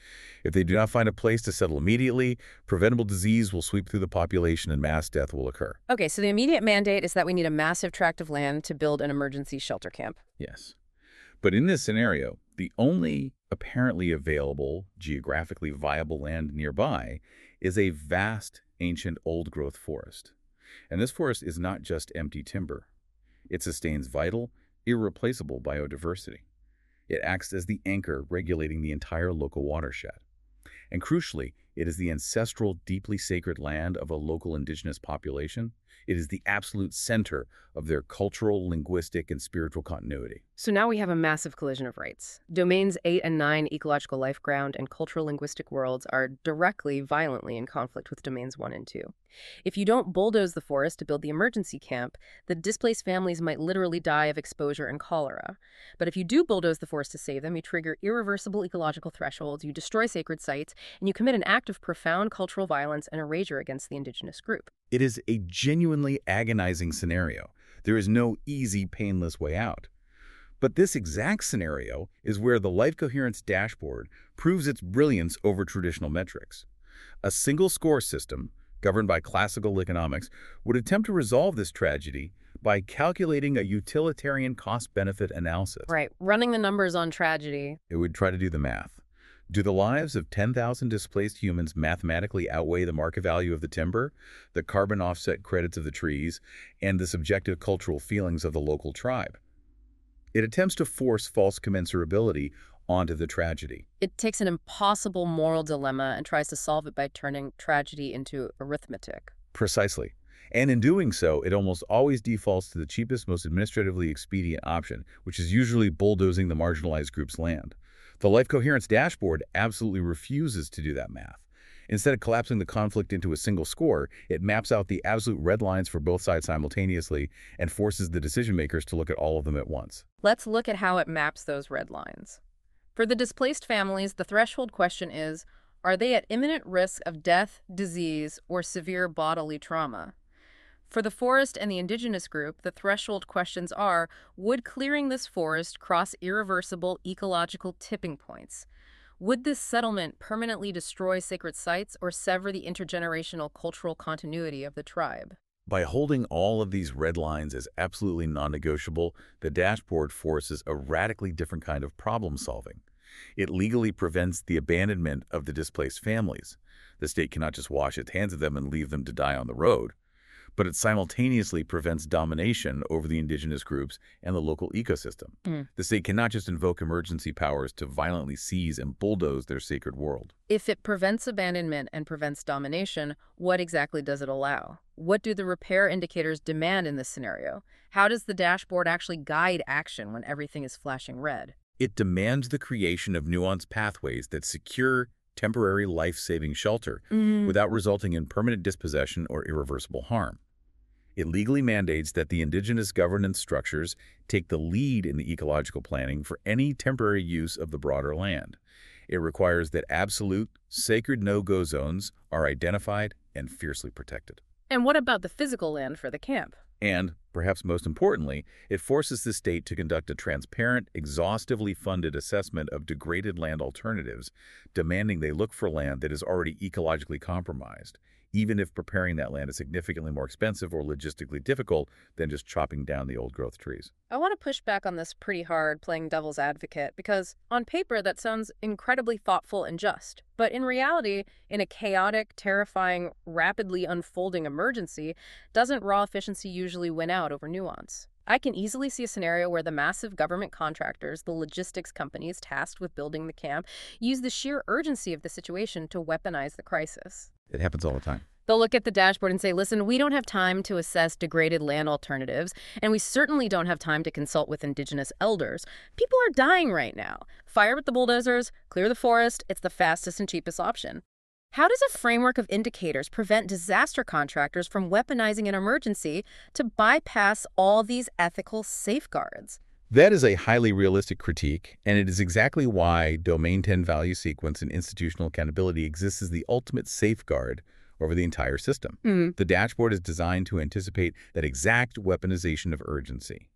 If they do not find a place to settle immediately, preventable disease will sweep through the population and mass death will occur. Okay, so the immediate mandate is that we need a massive tract of land to build an emergency shelter camp. Yes. But in this scenario, the only apparently available, geographically viable land nearby is a vast, ancient, old-growth forest. And this forest is not just empty timber. It sustains vital, irreplaceable biodiversity. It acts as the anchor regulating the entire local watershed. And crucially, it is the ancestral, deeply sacred land of a local indigenous population. It is the absolute center of their cultural, linguistic, and spiritual continuity. So now we have a massive collision of rights. Domains 8 and 9, ecological life ground, and cultural linguistic worlds are directly, violently in conflict with domains 1 and 2. If you don't bulldoze the forest to build the emergency camp, the displaced families might literally die of exposure and cholera. But if you do bulldoze the forest to save them, you trigger irreversible ecological thresholds, you destroy sacred sites, and you commit an act of profound cultural violence and erasure against the indigenous group. It is a genuinely agonizing scenario. There is no easy, painless way out. But this exact scenario is where the Life Coherence dashboard proves its brilliance over traditional metrics. A single score system, governed by classical economics, would attempt to resolve this tragedy by calculating a utilitarian cost-benefit analysis. Right, running the numbers on tragedy. It would try to do the math. Do the lives of 10,000 displaced humans mathematically outweigh the market value of the timber, the carbon offset credits of the trees, and the subjective cultural feelings of the local tribe? It attempts to force false commensurability onto the tragedy. It takes an impossible moral dilemma and tries to solve it by turning tragedy into arithmetic. Precisely. And in doing so, it almost always defaults to the cheapest, most administratively expedient option, which is usually bulldozing the marginalized group's land. The Life Coherence dashboard absolutely refuses to do that math. Instead of collapsing the conflict into a single score, it maps out the absolute red lines for both sides simultaneously and forces the decision-makers to look at all of them at once. Let's look at how it maps those red lines. For the displaced families, the threshold question is, are they at imminent risk of death, disease, or severe bodily trauma? For the forest and the indigenous group, the threshold questions are, would clearing this forest cross irreversible ecological tipping points? Would this settlement permanently destroy sacred sites or sever the intergenerational cultural continuity of the tribe? By holding all of these red lines as absolutely non-negotiable, the dashboard forces a radically different kind of problem solving. It legally prevents the abandonment of the displaced families. The state cannot just wash its hands of them and leave them to die on the road. But it simultaneously prevents domination over the indigenous groups and the local ecosystem. The state cannot just invoke emergency powers to violently seize and bulldoze their sacred world. If it prevents abandonment and prevents domination, what exactly does it allow? What do the repair indicators demand in this scenario? How does the dashboard actually guide action when everything is flashing red? It demands the creation of nuanced pathways that secure temporary life-saving shelter without resulting in permanent dispossession or irreversible harm. It legally mandates that the indigenous governance structures take the lead in the ecological planning for any temporary use of the broader land. It requires that absolute, sacred no-go zones are identified and fiercely protected. And what about the physical land for the camp? And, perhaps most importantly, it forces the state to conduct a transparent, exhaustively funded assessment of degraded land alternatives, demanding they look for land that is already ecologically compromised, even if preparing that land is significantly more expensive or logistically difficult than just chopping down the old-growth trees. I want to push back on this pretty hard, playing devil's advocate, because on paper that sounds incredibly thoughtful and just. But in reality, in a chaotic, terrifying, rapidly unfolding emergency, doesn't raw efficiency usually win out over nuance? I can easily see a scenario where the massive government contractors, the logistics companies tasked with building the camp, use the sheer urgency of the situation to weaponize the crisis. It happens all the time. They'll look at the dashboard and say, listen, we don't have time to assess degraded land alternatives, and we certainly don't have time to consult with indigenous elders. People are dying right now. Fire with the bulldozers, clear the forest. It's the fastest and cheapest option. How does a framework of indicators prevent disaster contractors from weaponizing an emergency to bypass all these ethical safeguards? That is a highly realistic critique, and it is exactly why Domain 10 value sequence and institutional accountability exists as the ultimate safeguard over the entire system. The dashboard is designed to anticipate that exact weaponization of urgency.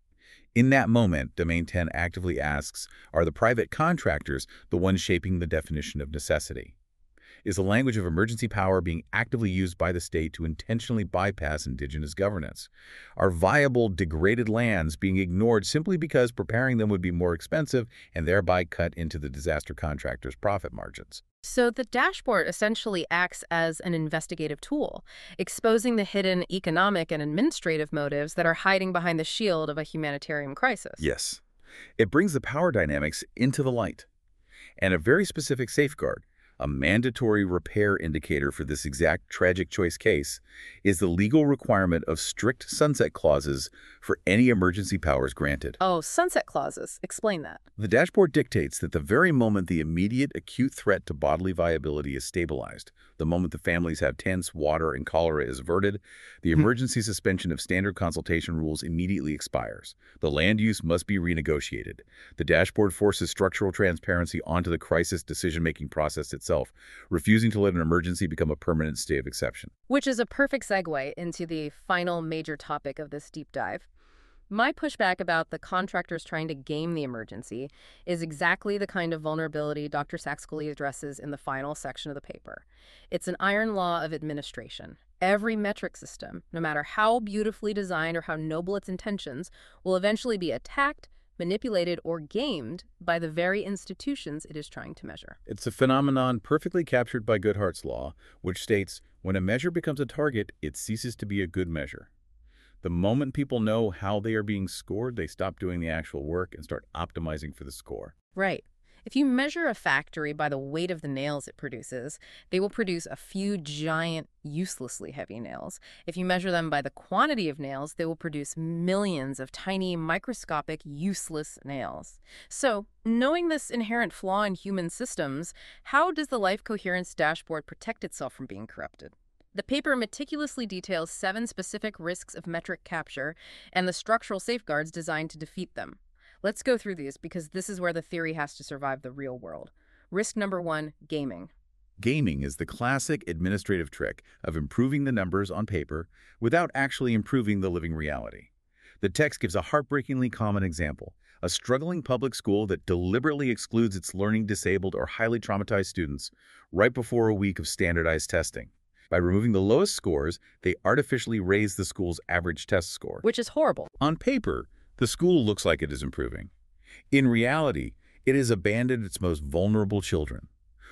In that moment, Domain 10 actively asks, are the private contractors the ones shaping the definition of necessity? Is the language of emergency power being actively used by the state to intentionally bypass indigenous governance? Are viable, degraded lands being ignored simply because preparing them would be more expensive and thereby cut into the disaster contractors' profit margins? So the dashboard essentially acts as an investigative tool, exposing the hidden economic and administrative motives that are hiding behind the shield of a humanitarian crisis. Yes. It brings the power dynamics into the light. And a very specific safeguard, a mandatory repair indicator for this exact tragic choice case, is the legal requirement of strict sunset clauses for any emergency powers granted. Oh, sunset clauses. Explain that. The dashboard dictates that the very moment the immediate acute threat to bodily viability is stabilized, the moment the families have tents, water, and cholera is averted, the emergency suspension of standard consultation rules immediately expires. The land use must be renegotiated. The dashboard forces structural transparency onto the crisis decision-making process itself, refusing to let an emergency become a permanent state of exception. Which is a perfect segue into the final major topic of this deep dive. My pushback about the contractors trying to game the emergency is exactly the kind of vulnerability Dr. Saxcoli addresses in the final section of the paper. It's an iron law of administration. Every metric system, no matter how beautifully designed or how noble its intentions, will eventually be attacked, manipulated, or gamed by the very institutions it is trying to measure. It's a phenomenon perfectly captured by Goodhart's law, which states, when a measure becomes a target, it ceases to be a good measure. The moment people know how they are being scored, they stop doing the actual work and start optimizing for the score. Right. If you measure a factory by the weight of the nails it produces, they will produce a few giant, uselessly heavy nails. If you measure them by the quantity of nails, they will produce millions of tiny, microscopic, useless nails. So, knowing this inherent flaw in human systems, how does the Life Coherence dashboard protect itself from being corrupted? The paper meticulously details 7 specific risks of metric capture and the structural safeguards designed to defeat them. Let's go through these because this is where the theory has to survive the real world. Risk number 1, gaming. Gaming is the classic administrative trick of improving the numbers on paper without actually improving the living reality. The text gives a heartbreakingly common example: a struggling public school that deliberately excludes its learning disabled or highly traumatized students right before a week of standardized testing. By removing the lowest scores, they artificially raise the school's average test score. Which is horrible. On paper, the school looks like it is improving. In reality, it has abandoned its most vulnerable children.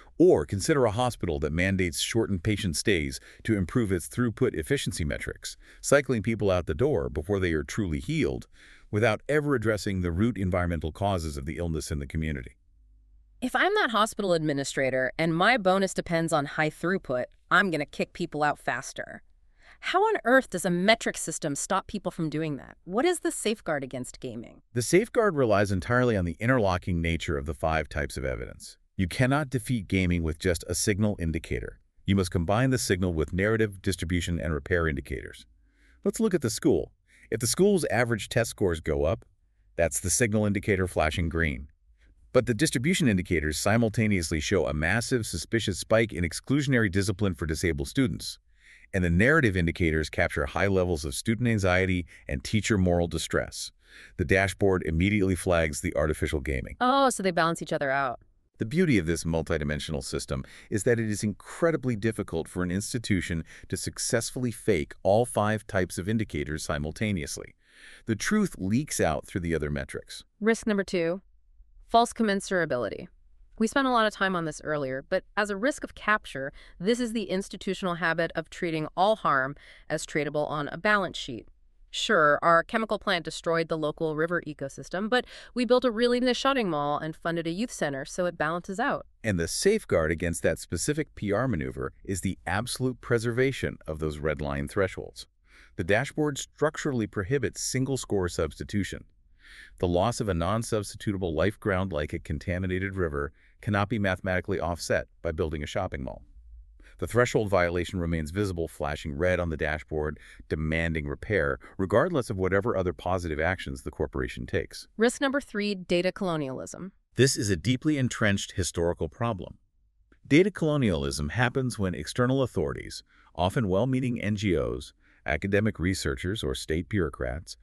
Or consider a hospital that mandates shortened patient stays to improve its throughput efficiency metrics, cycling people out the door before they are truly healed, without ever addressing the root environmental causes of the illness in the community. If I'm that hospital administrator and my bonus depends on high throughput, I'm going to kick people out faster. How on earth does a metric system stop people from doing that? What is the safeguard against gaming? The safeguard relies entirely on the interlocking nature of the 5 types of evidence. You cannot defeat gaming with just a signal indicator. You must combine the signal with narrative, distribution, and repair indicators. Let's look at the school. If the school's average test scores go up, that's the signal indicator flashing green. But the distribution indicators simultaneously show a massive, suspicious spike in exclusionary discipline for disabled students. And the narrative indicators capture high levels of student anxiety and teacher moral distress. The dashboard immediately flags the artificial gaming. Oh, so they balance each other out. The beauty of this multidimensional system is that it is incredibly difficult for an institution to successfully fake all 5 types of indicators simultaneously. The truth leaks out through the other metrics. Risk number 2, false commensurability. We spent a lot of time on this earlier, but as a risk of capture, this is the institutional habit of treating all harm as tradable on a balance sheet. Sure, our chemical plant destroyed the local river ecosystem, but we built a really nice shopping mall and funded a youth center, so it balances out. And the safeguard against that specific PR maneuver is the absolute preservation of those red line thresholds. The dashboard structurally prohibits single-score substitution. The loss of a non-substitutable life ground like a contaminated river cannot be mathematically offset by building a shopping mall. The threshold violation remains visible, flashing red on the dashboard, demanding repair, regardless of whatever other positive actions the corporation takes. Risk number 3, data colonialism. This is a deeply entrenched historical problem. Data colonialism happens when external authorities, often well-meaning NGOs, academic researchers, or state bureaucrats,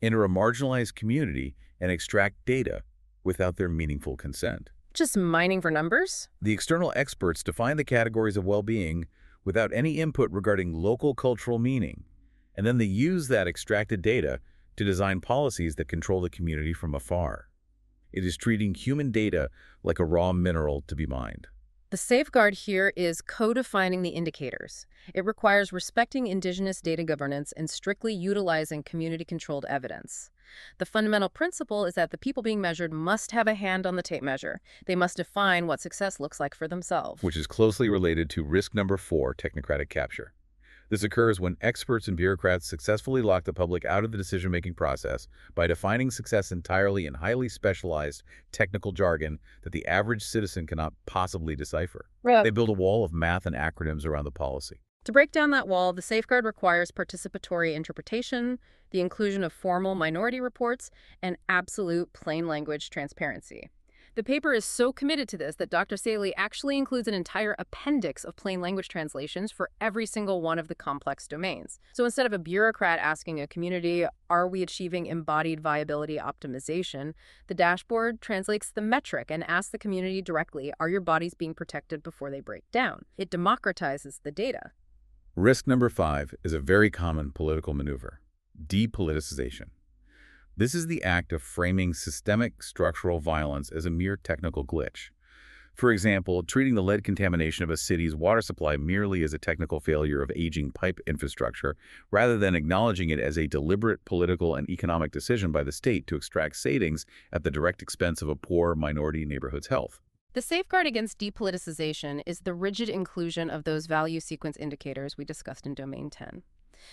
enter a marginalized community, and extract data without their meaningful consent. Just mining for numbers? The external experts define the categories of well-being without any input regarding local cultural meaning, and then they use that extracted data to design policies that control the community from afar. It is treating human data like a raw mineral to be mined. The safeguard here is co-defining the indicators. It requires respecting indigenous data governance and strictly utilizing community-controlled evidence. The fundamental principle is that the people being measured must have a hand on the tape measure. They must define what success looks like for themselves. Which is closely related to risk number 4, technocratic capture. This occurs when experts and bureaucrats successfully lock the public out of the decision-making process by defining success entirely in highly specialized technical jargon that the average citizen cannot possibly decipher. Right. They build a wall of math and acronyms around the policy. To break down that wall, the safeguard requires participatory interpretation, the inclusion of formal minority reports, and absolute plain language transparency. The paper is so committed to this that Dr. Saley actually includes an entire appendix of plain language translations for every single one of the complex domains. So instead of a bureaucrat asking a community, are we achieving embodied viability optimization, the dashboard translates the metric and asks the community directly, are your bodies being protected before they break down? It democratizes the data. Risk number 5 is a very common political maneuver: depoliticization. This is the act of framing systemic structural violence as a mere technical glitch. For example, treating the lead contamination of a city's water supply merely as a technical failure of aging pipe infrastructure, rather than acknowledging it as a deliberate political and economic decision by the state to extract savings at the direct expense of a poor minority neighborhood's health. The safeguard against depoliticization is the rigid inclusion of those value sequence indicators we discussed in Domain 10.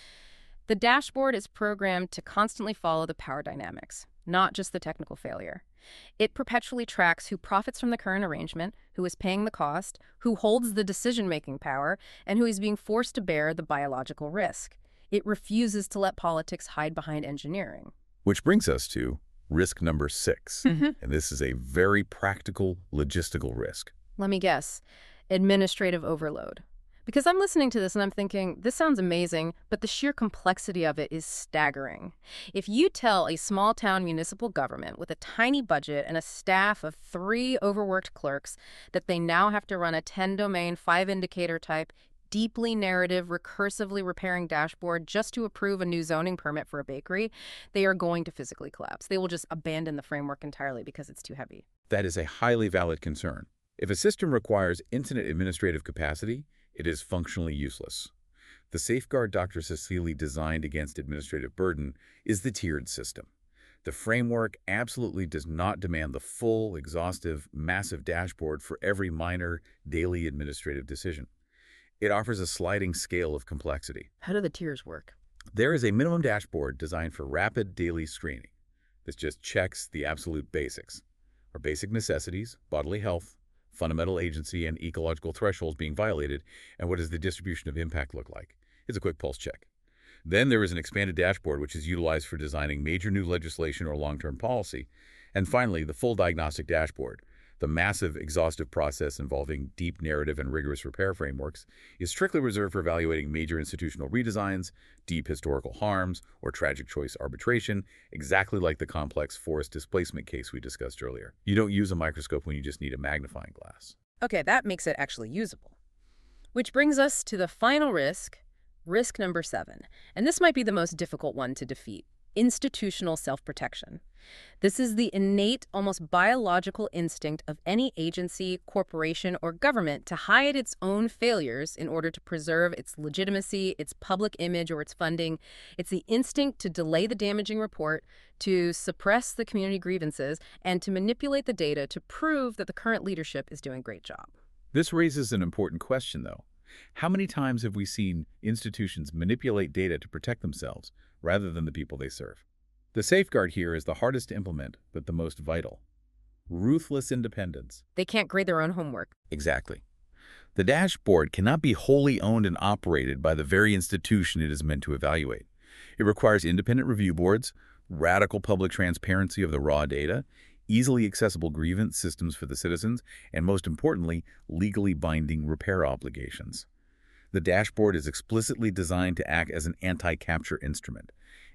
The dashboard is programmed to constantly follow the power dynamics, not just the technical failure. It perpetually tracks who profits from the current arrangement, who is paying the cost, who holds the decision-making power, and who is being forced to bear the biological risk. It refuses to let politics hide behind engineering. Which brings us to risk number 6. Mm-hmm. And this is a very practical, logistical risk. Let me guess. Administrative overload. Because I'm listening to this and I'm thinking, this sounds amazing, but the sheer complexity of it is staggering. If you tell a small-town municipal government with a tiny budget and a staff of 3 overworked clerks that they now have to run a 10-domain, 5-indicator type, deeply narrative, recursively repairing dashboard just to approve a new zoning permit for a bakery, they are going to physically collapse. They will just abandon the framework entirely because it's too heavy. That is a highly valid concern. If a system requires infinite administrative capacity, it is functionally useless. The safeguard Dr. Saley designed against administrative burden is the tiered system. The framework absolutely does not demand the full, exhaustive, massive dashboard for every minor, daily administrative decision. It offers a sliding scale of complexity. How do the tiers work? There is a minimum dashboard designed for rapid daily screening. This just checks the absolute basics. Our basic necessities, bodily health, fundamental agency, and ecological thresholds being violated, and what does the distribution of impact look like? It's a quick pulse check. Then there is an expanded dashboard which is utilized for designing major new legislation or long-term policy. And finally, the full diagnostic dashboard, the massive, exhaustive process involving deep narrative and rigorous repair frameworks, is strictly reserved for evaluating major institutional redesigns, deep historical harms, or tragic choice arbitration, exactly like the complex forest displacement case we discussed earlier. You don't use a microscope when you just need a magnifying glass. Okay, that makes it actually usable. Which brings us to the final risk, risk number 7. And this might be the most difficult one to defeat: institutional self-protection. This is the innate, almost biological instinct of any agency, corporation, or government to hide its own failures in order to preserve its legitimacy, its public image, or its funding. It's the instinct to delay the damaging report, to suppress the community grievances, and to manipulate the data to prove that the current leadership is doing a great job. This raises an important question, though. How many times have we seen institutions manipulate data to protect themselves rather than the people they serve? The safeguard here is the hardest to implement, but the most vital. Ruthless independence. They can't grade their own homework. Exactly. The dashboard cannot be wholly owned and operated by the very institution it is meant to evaluate. It requires independent review boards, radical public transparency of the raw data, easily accessible grievance systems for the citizens, and most importantly, legally binding repair obligations. The dashboard is explicitly designed to act as an anti-capture instrument.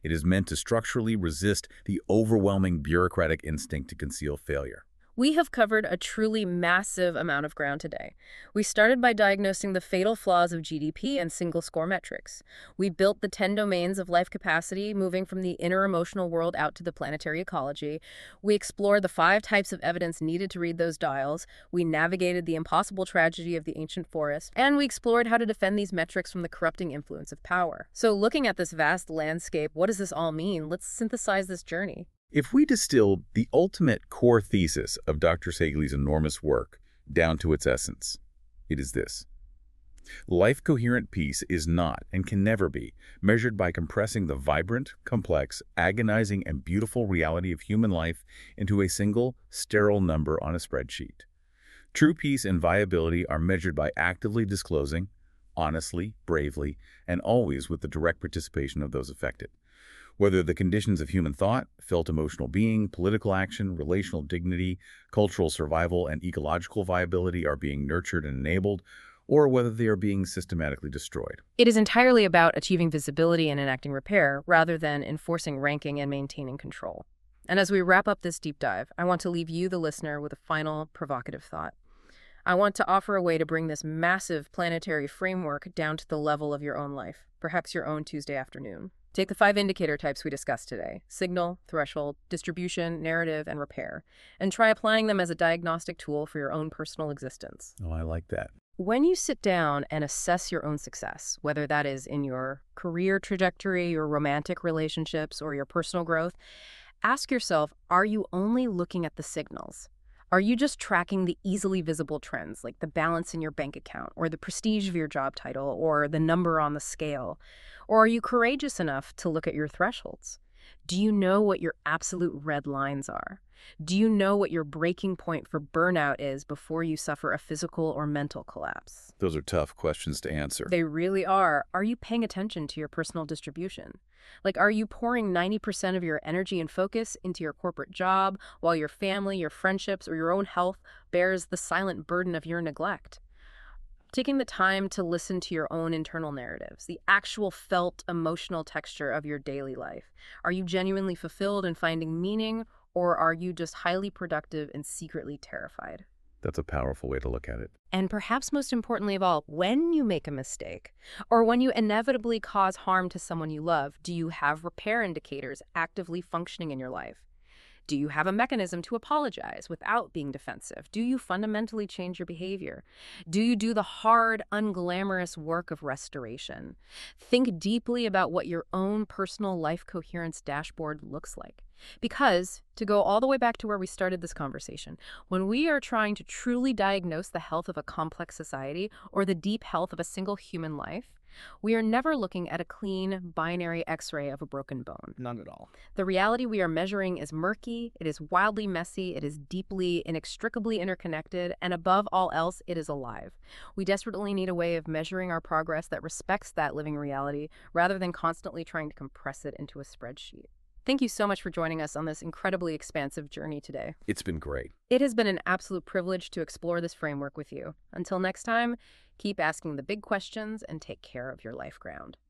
It is meant to structurally resist the overwhelming bureaucratic instinct to conceal failure. We have covered a truly massive amount of ground today. We started by diagnosing the fatal flaws of GDP and single-score metrics. We built the 10 domains of life capacity, moving from the inner emotional world out to the planetary ecology. We explored the 5 types of evidence needed to read those dials. We navigated the impossible tragedy of the ancient forest. And we explored how to defend these metrics from the corrupting influence of power. So looking at this vast landscape, what does this all mean? Let's synthesize this journey. If we distill the ultimate core thesis of Dr. Selig's enormous work down to its essence, it is this. Life-coherent peace is not, and can never be, measured by compressing the vibrant, complex, agonizing, and beautiful reality of human life into a single, sterile number on a spreadsheet. True peace and viability are measured by actively disclosing, honestly, bravely, and always with the direct participation of those affected. Whether the conditions of human thought, felt emotional being, political action, relational dignity, cultural survival, and ecological viability are being nurtured and enabled, or whether they are being systematically destroyed. It is entirely about achieving visibility and enacting repair, rather than enforcing ranking and maintaining control. And as we wrap up this deep dive, I want to leave you, the listener, with a final provocative thought. I want to offer a way to bring this massive planetary framework down to the level of your own life, perhaps your own Tuesday afternoon. Take the 5 indicator types we discussed today: signal, threshold, distribution, narrative, and repair, and try applying them as a diagnostic tool for your own personal existence. Oh, I like that. When you sit down and assess your own success, whether that is in your career trajectory, your romantic relationships, or your personal growth, ask yourself, are you only looking at the signals? Are you just tracking the easily visible trends, like the balance in your bank account, or the prestige of your job title, or the number on the scale? Or are you courageous enough to look at your thresholds? Do you know what your absolute red lines are? Do you know what your breaking point for burnout is before you suffer a physical or mental collapse? Those are tough questions to answer. They really are. Are you paying attention to your personal distribution? Like, are you pouring 90% of your energy and focus into your corporate job while your family, your friendships, or your own health bears the silent burden of your neglect? Taking the time to listen to your own internal narratives, the actual felt emotional texture of your daily life. Are you genuinely fulfilled and finding meaning, or are you just highly productive and secretly terrified? That's a powerful way to look at it. And perhaps most importantly of all, when you make a mistake, or when you inevitably cause harm to someone you love, do you have repair indicators actively functioning in your life? Do you have a mechanism to apologize without being defensive? Do you fundamentally change your behavior? Do you do the hard, unglamorous work of restoration? Think deeply about what your own personal life coherence dashboard looks like. Because, to go all the way back to where we started this conversation, when we are trying to truly diagnose the health of a complex society or the deep health of a single human life, we are never looking at a clean, binary X-ray of a broken bone. None at all. The reality we are measuring is murky, it is wildly messy, it is deeply, inextricably interconnected, and above all else, it is alive. We desperately need a way of measuring our progress that respects that living reality, rather than constantly trying to compress it into a spreadsheet. Thank you so much for joining us on this incredibly expansive journey today. It's been great. It has been an absolute privilege to explore this framework with you. Until next time, keep asking the big questions and take care of your life ground.